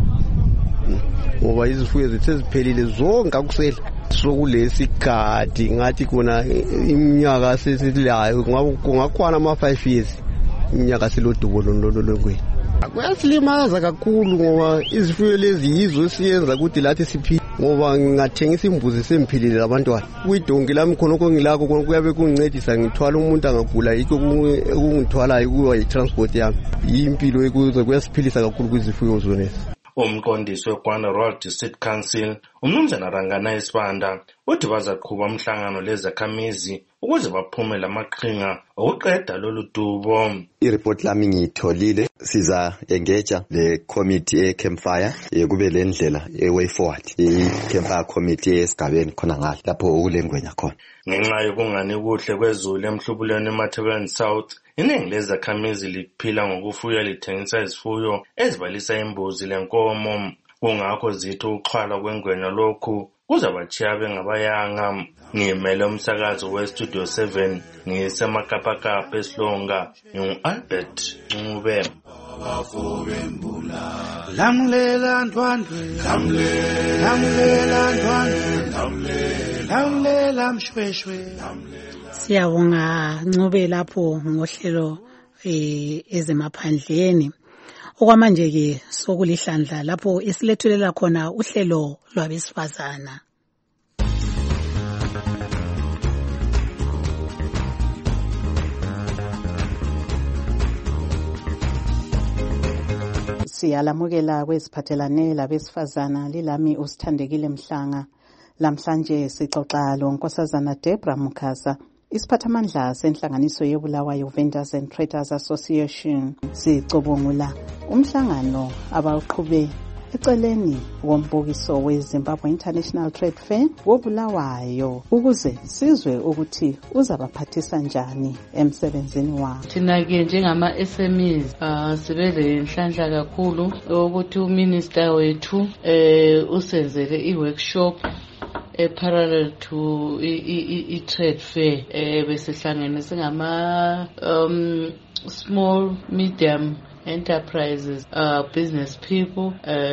ngoba izifuyo zethu eziphelile zonke akusela sokulesi gadi ngathi khona iminyaka sesilayo kungakhona ama5 years iminyaka silodubolo lolongweni. Kuyasilimaza kakhulu ngoba izifuyo lezi yizo siyenza ukuthi lathi siphile ngoba ngingathengisa imbuzi semphilile labantwana kuyidonki lami khona okungilako kuyabe kungincedisa ngithwala umuntu angagula yikho okungithwala kuwa i-transport yami yimpilo ekuze kuyasiphilisa kakhulu kwizifuyo zonezi. Umqondisi weGwanda Rural District Council umnumzana Rangana Isibanda uthi bazaqhuba umhlangano lezakhamizi ukuze baphume lamaqhinga okuqeda lolu dubo. I-report lami ngiyitholile siza engage le committee eCampfire kube le ndlela way forward iCampfire committee esigabeni khona ngale lapho ukulengwenya khona. Ngenxa yokungani kuhle kwezulu emhlubulweni eMatabeleland South iningi lezakhamizi liphila ngokufuya lithengisa izifuyo ezibalisa imbuzi lenkomo kungakho zithi uxhwala kwengwenya lokhu kuzabachiya bengabayanga. Ngimele umsakazo weStudio 7 ngisemakapakapa eSilonga ngu-Albert Ncube. Lamlela ntwandwe lamlela mshweshwe. Siyabonga Ncube lapho ngohlelo ezemaphandleni. Okwamanje ke sokulihlandla lapho esilethulela khona uhlelo lwabesifazana. Siyalamukela kweziphathelane labesifazana lilami usithandekile Mhlanga. Lamhlanje sixoxa lonkosazana Debra Mukasa, isiphathamandla senhlanganiso yeBulawayo Vendors and Traders Association. Sicubungula umhlangano abawuqhube eceleni wombukiso weZimbabwe International Trade Fair woBulawayo ukuze sizwe ukuthi uzabaphathisa njani emsebenzini wabo. Thina ke njengama SMEs sibele inhlanhla kakhulu ukuthi uminister wethu usenzele iworkshop parallel to i-trade fair besihlangene singama small medium enterprises business people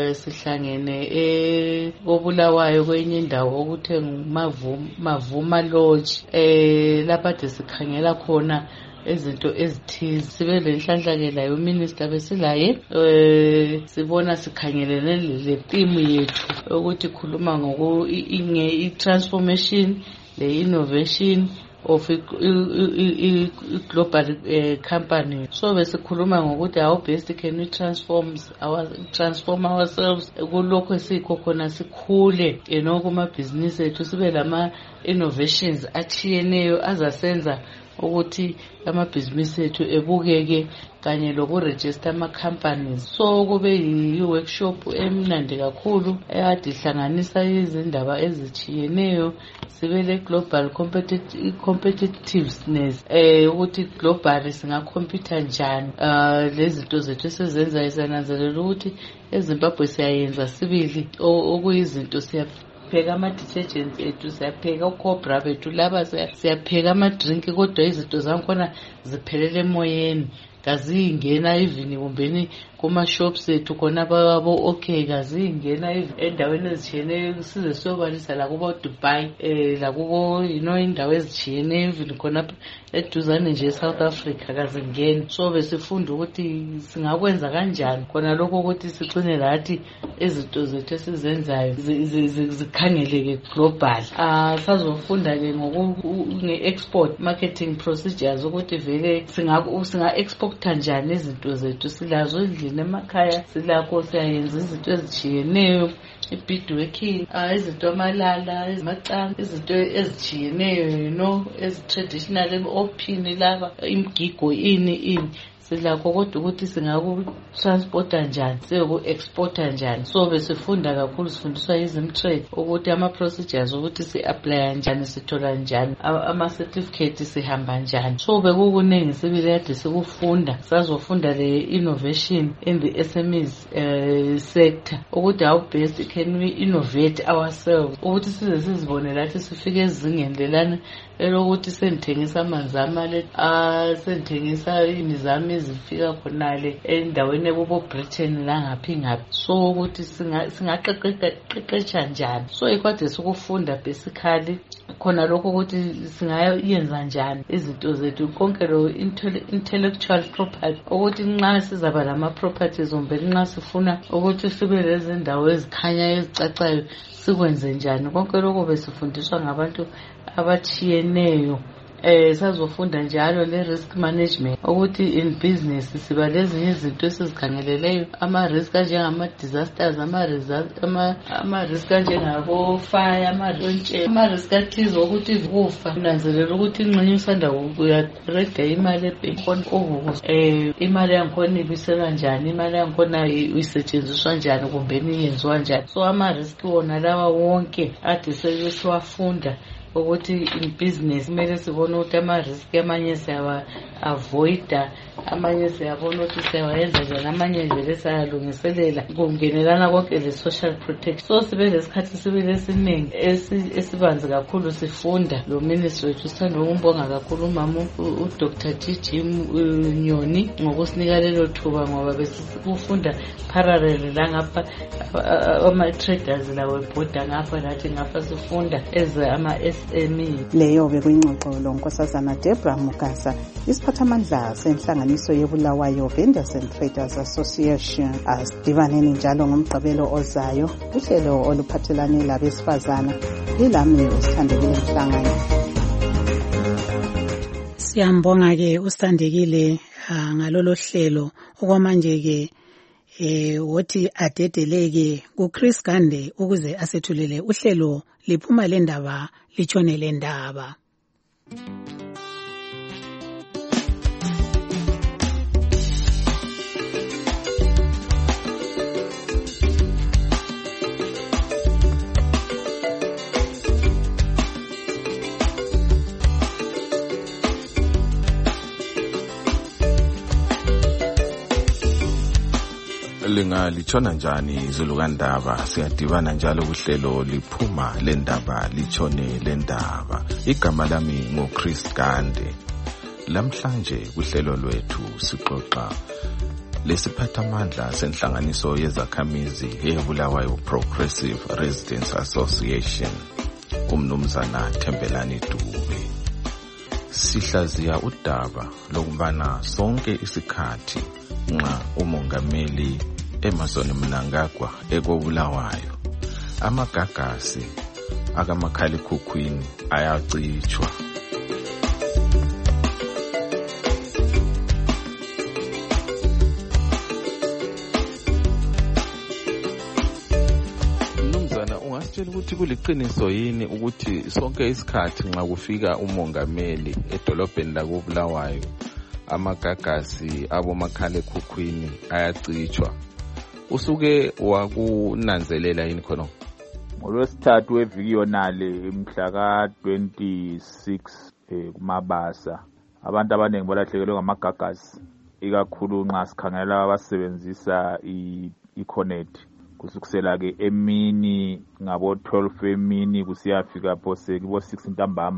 sihlangene koBulawayo kwenye indawo okuthe Mavuma Lodge lapha de sikhangela khona izinto ezithize sibe lenhlanhla ke layo minister besilaye sibona sikhangelene le theme yethu ukuthi khuluma ngoku i-transformation le innovation of global company. So besikhuluma ngokuthi how best can we transform ourselves kulokho esikho khona sikhule kuma business ethu sibe lama innovations achiyeneyo azasenza ukuthi amabhizinisi ethu ebukeke kanye lokuregister ama companies. So kube yi-workshop emnandi kakhulu eyade ihlanganisa izindaba ezichiyeneyo sibele global competitiveness ukuthi global singakompita njani lezinto zethu sezenza izananzelela ukuthi eZimbabwe siyayenza sibili okuyizinto siyapheka ama-detergents ethu siyapheka uCobra bethu laba siyapheka ama-drink kodwa izinto zakhona ziphelele emoyeni kazingena even kumbeni kuma-shops ethu khona babo okay kazingena endaweni ezitshiyeneyo size siyobalisa lakubo Dubai lakubo indawo ezitshiyeneyo even khona eduzane nje eSouth Africa kazingena. So besifunda ukuthi singakwenza kanjani khona lokho ukuthi sigcine lathi izinto zethu esizenzayo zikhangeleke global. Sazofunda ke nge-export marketing procedures ukuthi vele singa-exporta njani izinto zethu. Silazo endlini emakhaya, silakho siyayenza izinto ezitshiyeneyo, i-beadworking, izinto amalala, amacanga, izinto ezitshiyeneyo ezi-traditional, ophini laba, imigigo ini silakho kodwa ukuthi singaku-transporta njani, siyoku-exporta njani. So besifunda kakhulu, sifundiswa izimtrade ukuthi ama-procedures ukuthi si-aplya njani, sithola njani ama-certificate, sihamba njani. So bekukuningi sibili kade sikufunda. Sazofunda le-innovation in the SMEs sector ukuthi how best can we innovate ourselves ukuthi size sizibone lathi sifike ezingeni lelana elokuthi sengithengisa amanzi amale sengithengisa imizamo ezifika khonale endaweni ekubo Britain la ngaphi ngaphi. So ukuthi singaqeqesha njani. So ikwade sikufunda basically khona lokho ukuthi singayenza njani izinto zethu konke lo intellectual property ukuthi nxa sizaba lama properties ombeni nxa sifuna ukuthi sibe lezi ndawo ezikhanya ezicacayo sikwenze njani. Konke lokho besifundiswa ngabantu abachiyeneyo. Sazofunda njalo le-risk management ukuthi in business siba lezinye izinto esizikhangeleleyo, ama-risk njengama-disasters, ama-risk njengabo-fire, ama-risk athize ukuthi kufa. Nanzelela ukuthi ingxenye usanda kuyarega imali ebhenki imali yangikhona ibiselwa njani, imali yangikhona isetshenziswa njani kumbeni yenziwa njani. So ama-risk wona lawa wonke ade siwafunda ukuthi in business kumele sibone ukuthi ama-risk amanye siyawa-avoida, amanye siyabona ukuthi siyawayenza njani, amanye vele sayalungiselela kungenelana konke le-social protection. So sibe lesikhathi sibili esiningi esibanzi kakhulu sifunda. Lo ministry wethu sithanda ukumbonga kakhulu umama uDr. Gigi Nyoni ngokusinika lelo thuba ngoba besikufunda parallel la ngapha ama-traders lawo ebhoda ngapha lathi ngapha sifunda ama-SME. Leyo bekuyingxoxo lonkosazana Deborah Mugasa, isiphathamandla senhlanganiso yeBulawayo Vendors and Traders Association. Asidibaneni njalo ngomgqibelo ozayo uhlelo oluphathelane labesifazana. Lilami usithandekile Mhlangane. Siyambonga ke usithandekile ngalolo hlelo okwamanje ke wothi adedeleke kuChris Gande ukuze asethulele uhlelo liphuma lendaba litshone lendaba. Litshona njani izulu kandaba, siyadibana njalo kuhlelo liphuma lendaba litshone lendaba. Igama lami nguChris Gande. Lamhlanje kuhlelo lwethu sixoxa lesiphathamandla senhlanganiso yezakhamizi eBulawayo Progressive Residents Association, umnumzana Thembelani Dube. Sihlaziya udaba lokubana sonke isikhathi nxa umongameli Emazon Mnangagwa ekobulawayo amagagasi akamakhalekhukhwini ayacitshwa. Mnumzana, ungasitshela ukuthi kuliqiniso yini ukuthi sonke isikhathi nxa kufika umongameli edolobheni lakobulawayo amagagasi abomakhalekhukhwini ayacitshwa? Usuke wakunanzelela yini khona? ngoLwesithathu weviki yonale mhla ka-26 kumabasa abantu abaningi balahlekelwe ngamagagasi, ikakhulu nxa sikhangela abasebenzisa i-Connect kusukisela ke emini ngabo 12 emini kusiyafika phose kubo 6 ntambama.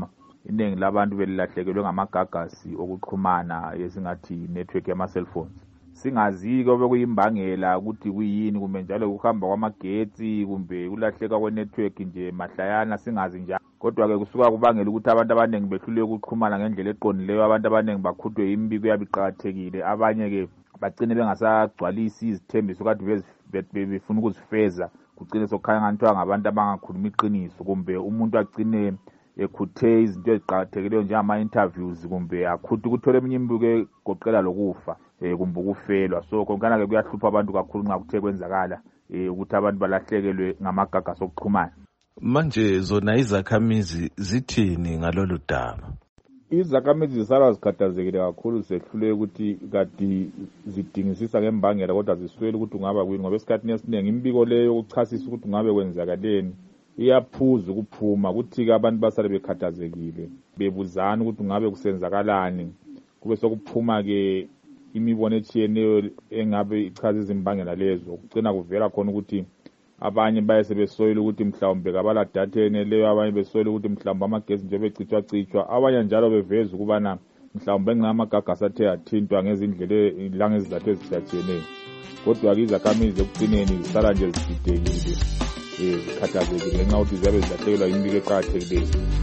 iningi labantu belilahlekelwe ngamagagasi okuxhumana esingathi network yama cellphones. Singazi-ke obekuyimbangela ukuthi kuyini kumbe njalo kuhamba kwamagetsi kumbe kulahleka kwe-network nje mahlayana singazi njalo. Kodwa-ke kusuka kubangela ukuthi abantu abaningi behluleke ukuxhumana ngendlela eqondileyo, abantu abaningi bakhudwe imbiko yabiqakathekile, abanye-ke bagcine bengasagcwalisi izithembiso kade befuna ukuzifeza, kugcine sokukhanya nganthiwa ngabantu abangakhuluma iqiniso kumbe umuntu agcine ekhuthe izinto eziqakathekileyo njengama-interviews kumbe akhuthe ukuthola eminye imbiko egoqela lokufa kumbe ukufelwa. So konkana-ke kuyahlupha abantu kakhulu nxa kuthe kwenzakala ukuthi abantu balahlekelwe ngamagagasi okuxhumana. Manje zona izakhamizi zithini ngalolu daba? Izakhamizi zisala zikhathazekile kakhulu, zehlule ukuthi kade zidingisisa ngembangela kodwa ziswele ukuthi ungaba kuyini, ngoba esikhathini esiningi imbiko leyo yokuchasisa ukuthi ungabe kwenzakaleni iyaphuza ukuphuma, ukuthi-ke abantu basale bekhathazekile bebuzana ukuthi ungabe kusenzakalani, kube sokuphuma-ke imibono etshiyeneyo engabe ichaza izimbangela lezo. Kugcina kuvela khona ukuthi abanye baye sebesoyela ukuthi mhlawumbe kabala data eneleyo, abanye besoyela ukuthi mhlawumbe amagesi nje becithwa, abanye njalo beveza ukubana mhlawumbe nginamagagasi athe athintwa ngezindlela langezizathu ezitshiyeneyo. Kodwa-ke izakhamizi ekugcineni zisala nje zididekile, zikhathazekile ngenxa yokuthi ziyabe zilahlekelwa imbiko eqakathekileyo.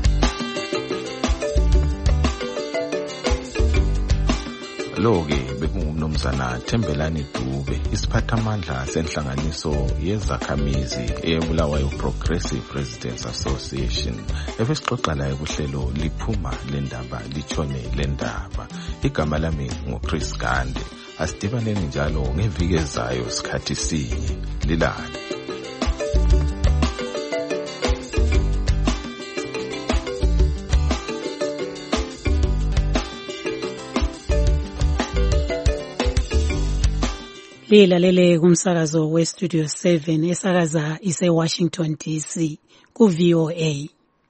Lo-ke bekungumnumzana Thembelani Dube, isiphathamandla senhlanganiso yezakhamizi eyeBulawayo Progressive Residents Association, ebesixoxa laye kuhlelo liphuma lendaba litshone lendaba. Igama lami nguChris Gande. Asidibaneni njalo ngeviki ezayo sikhathi sinye. Lilale. Lilalele kumsakazo weStudio 7 esakaza ise-Washington DC ku-VOA.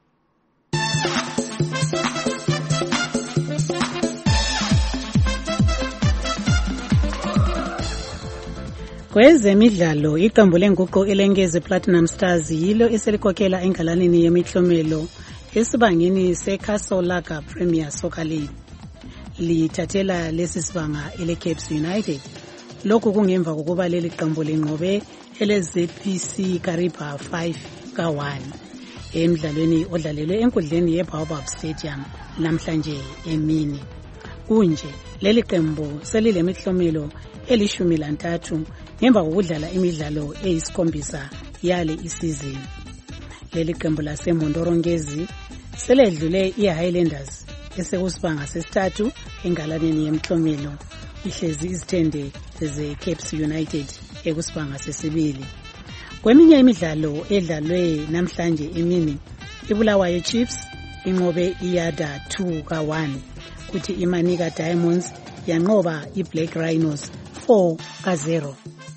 Kwezemidlalo, iqembu lenguqu elengeze Platinum Stars yilo eselikhokhela engalaneni yemihlomelo esibangeni seCasolaga Premier Soccer League. Lithathela lesi sibanga eleCapes United. Lokhu kungemva kokuba leli qembu linqobe eleZPC Kariba 5-1 emidlalweni odlalelwe enkundleni yeBaobab Stadium namhlanje emini. Kunje leli qembu selilemihlomelo eli-13 ngemva kokudlala imidlalo eyi-7 yale isizini. Leli qembu laseMondorongezi seledlule iHighlanders esekusibanga sesithathu engalaneni yemihlomelo, ihlezi izithende zeCapes United ekusibanga sesibili. Kweminye imidlalo edlalwe namhlanje emini, iBulawayo Chiefs inqobe iYada 2-1, kuthi iManika Diamonds yanqoba iBlack Rhinos 4-0.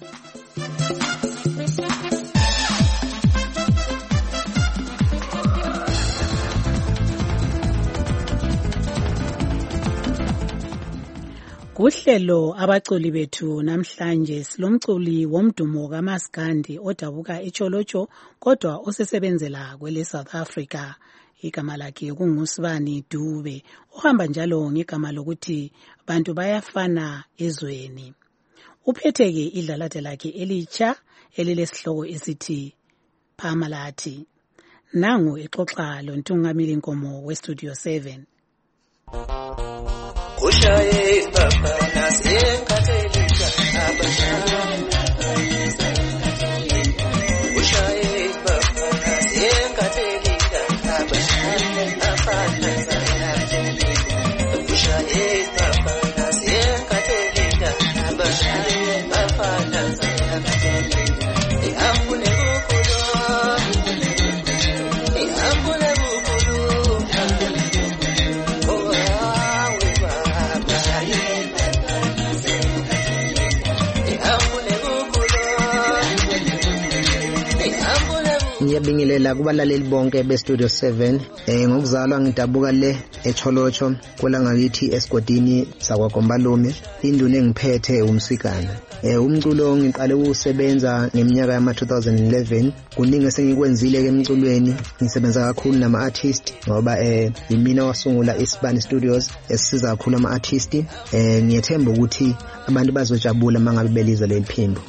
Kuhlelo abaculi bethu namhlanje silomculi womdumo kaMaskandi odabuka eCholocho kodwa osesebenzela kwele South Africa. Igama lakhe kunguSibani Dube, ohamba njalo ngegama lokuthi bantu bayafana ezweni. Uphetheke idlalade lakhe elitsha elilesihloko esithi Phamalathi. Nangu exoxa loNtungamili Nkomo weStudio 7. Ushaye baba nasenkathelika abashana. Ushaye baba nasenkathelika abashana afana sana. Ushaye baba nasenkathelika abashana afana sana. Ambule ukulo. Ambule ukulo. I'm Ngiyabingelela kubalaleli bonke beStudio 7. Ngokuzalwa ngidabuka le eCholocho kwelangakithi esigodini sakwaGombalume. Induna engiphethe umsikana. Umculo ngiqale ukusebenza ngeminyaka yama 2011. Kuningi esengikwenzile ke emculweni. Ngisebenza kakhulu nama artist ngoba yimina wasungula iSibani Studios esisiza kakhulu ama artist. Ngiyethemba ukuthi abantu bazojabula mangabe beliza leli phimbo.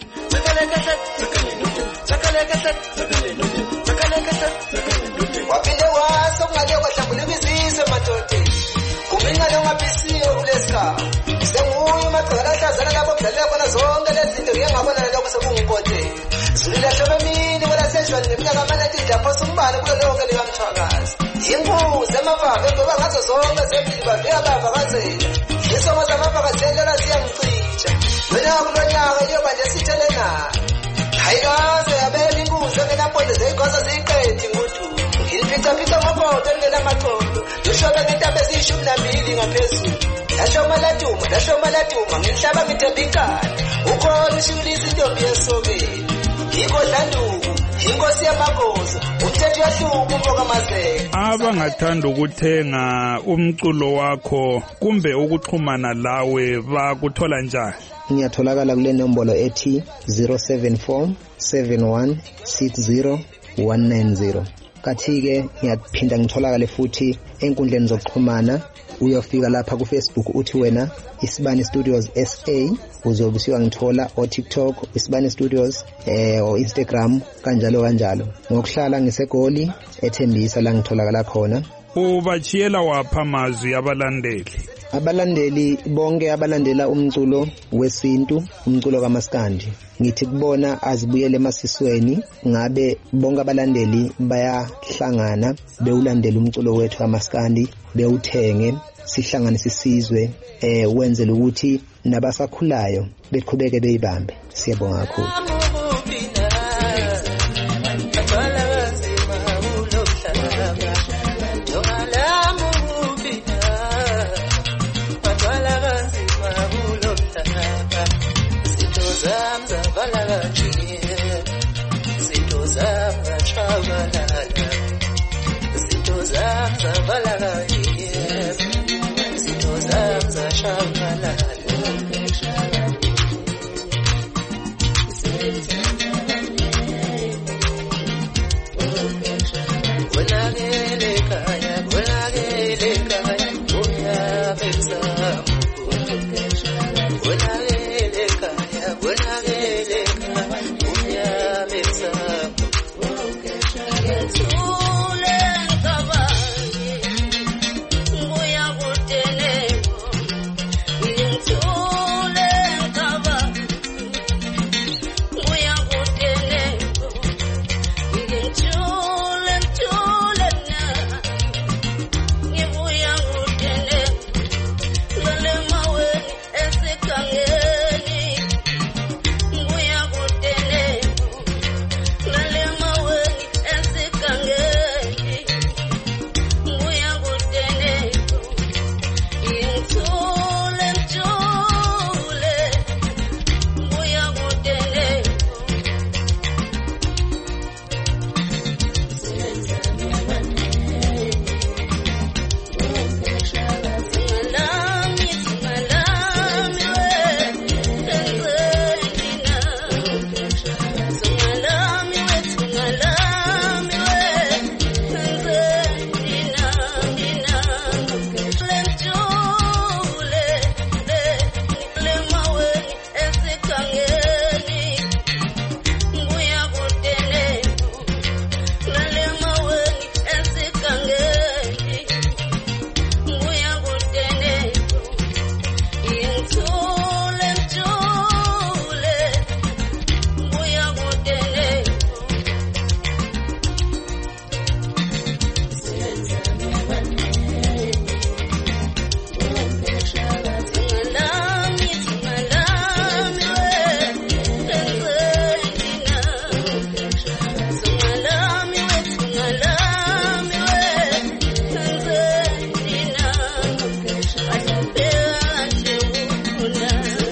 Wapinde waso ngake wahlambula ibizise madoda. Kumingane ongapisiyo kuleska. Senguye macala hlazana lapho kudlalela khona zonke lezi zinto ngiyengabona lokho sekungikote. Zulila hlobo mini wala seshwa neminyaka ama-19 lapho sumbane kulo lonke likamthwakazi. Yinkuze amavava ngoba ngazo zonke zempili bavika bavakazela. Isongo zamavakazela siyangicicha. Mina kulonyaka yoba nje sithele nayo. Hayikaze yabela inkuze ngenaphondo zeyigoza ziyiqedi ngudu. Ngiphica ngobodo ngelamaqondo. Yoshobe ngentaba eziyishumi ngaphezulu. Lasho malatuma ngihlaba ngithemba inkani. Ukhona ushulisa intombi yesobeni. Yikho dlanduku, inkosi yamakhosi. Umthetho yahluka umboka mazeke. Abangathanda ukuthenga umculo wakho kumbe ukuxhumana lawe bakuthola njani? Ngiyatholakala kule nombolo ethi 074 7160 190. Kathi-ke ngiyaphinda ngitholakale futhi enkundleni zokuxhumana. Uyofika lapha kuFacebook uthi wena iSibani Studios SA, uzobe usiyangithola oTikTok iSibani Studios, o Instagram kanjalo. Ngokuhlala ngiseGoli eThembisa la ngitholakala khona. Ubachiyela wapha amazwi abalandeli? Abalandeli bonke abalandela umculo wesintu, umculo kaMaskandi, ngithi kubona azibuyele emasisweni. Ngabe bonke abalandeli bayahlangana bewulandela umculo wethu kaMaskandi, bewuthenge, sihlangane sisizwe, wenzele ukuthi nabasakhulayo beqhubeke beyibambe. Siyabonga kakhulu.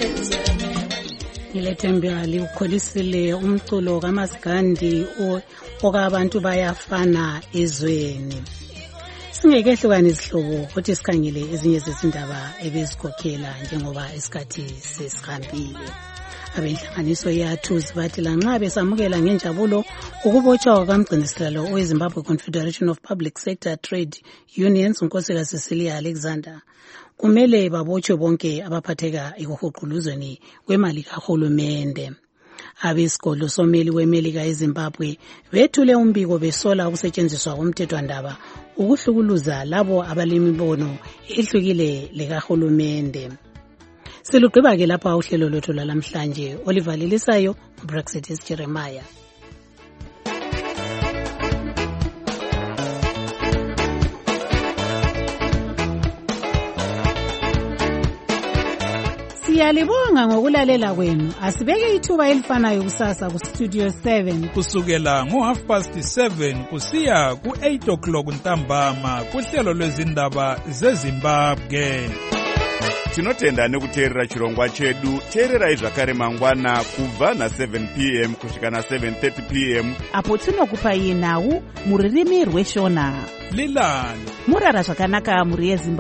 Thembali ukholisile umculo kaMaskandi okabantu bayafana ezweni. Singekehlukana izihlobo futhi sikhangele ezinye zezindaba ebezikhokhela njengoba isikhathi sesihambile. Abenhlanganiso yathuzi bathi lanxa besamukela ngenjabulo ukubotshwa kwamgcinisihlalo oweZimbabwe Confederation of Public Sector Trade Unions unkosikazi Cecilia Alexander, kumele babotshwe bonke abaphatheka ekuhuquluzweni kwemali kahulumende. Abesikolo someli weMelika eZimbabwe bethule umbiko besola ukusetshenziswa komthethwandaba ukuhlukuluza labo abalemibono ehlukile lekahulumende. Silugqiba-ke lapha uhlelo lwethu lalamhlanje olivalelisayo uBraxetis Jeremiah. Siyalibonga ngokulalela kwenu. Asibeke ithuba elifanayo kusasa ku Studio 7 kusukela ngo7:30 kusiya ku8 o'clock ntambama kuhlelo lwezindaba zeZimbabwe. Tinotenda nekuteerera chirongwa chedu. Teererai zvakare mangwana kubva na7 p.m. kusvika na7:30 p.m. apo tinokupai nhau muririmi rweshona. Lilani murara zvakanaka muri yeZimbabwe.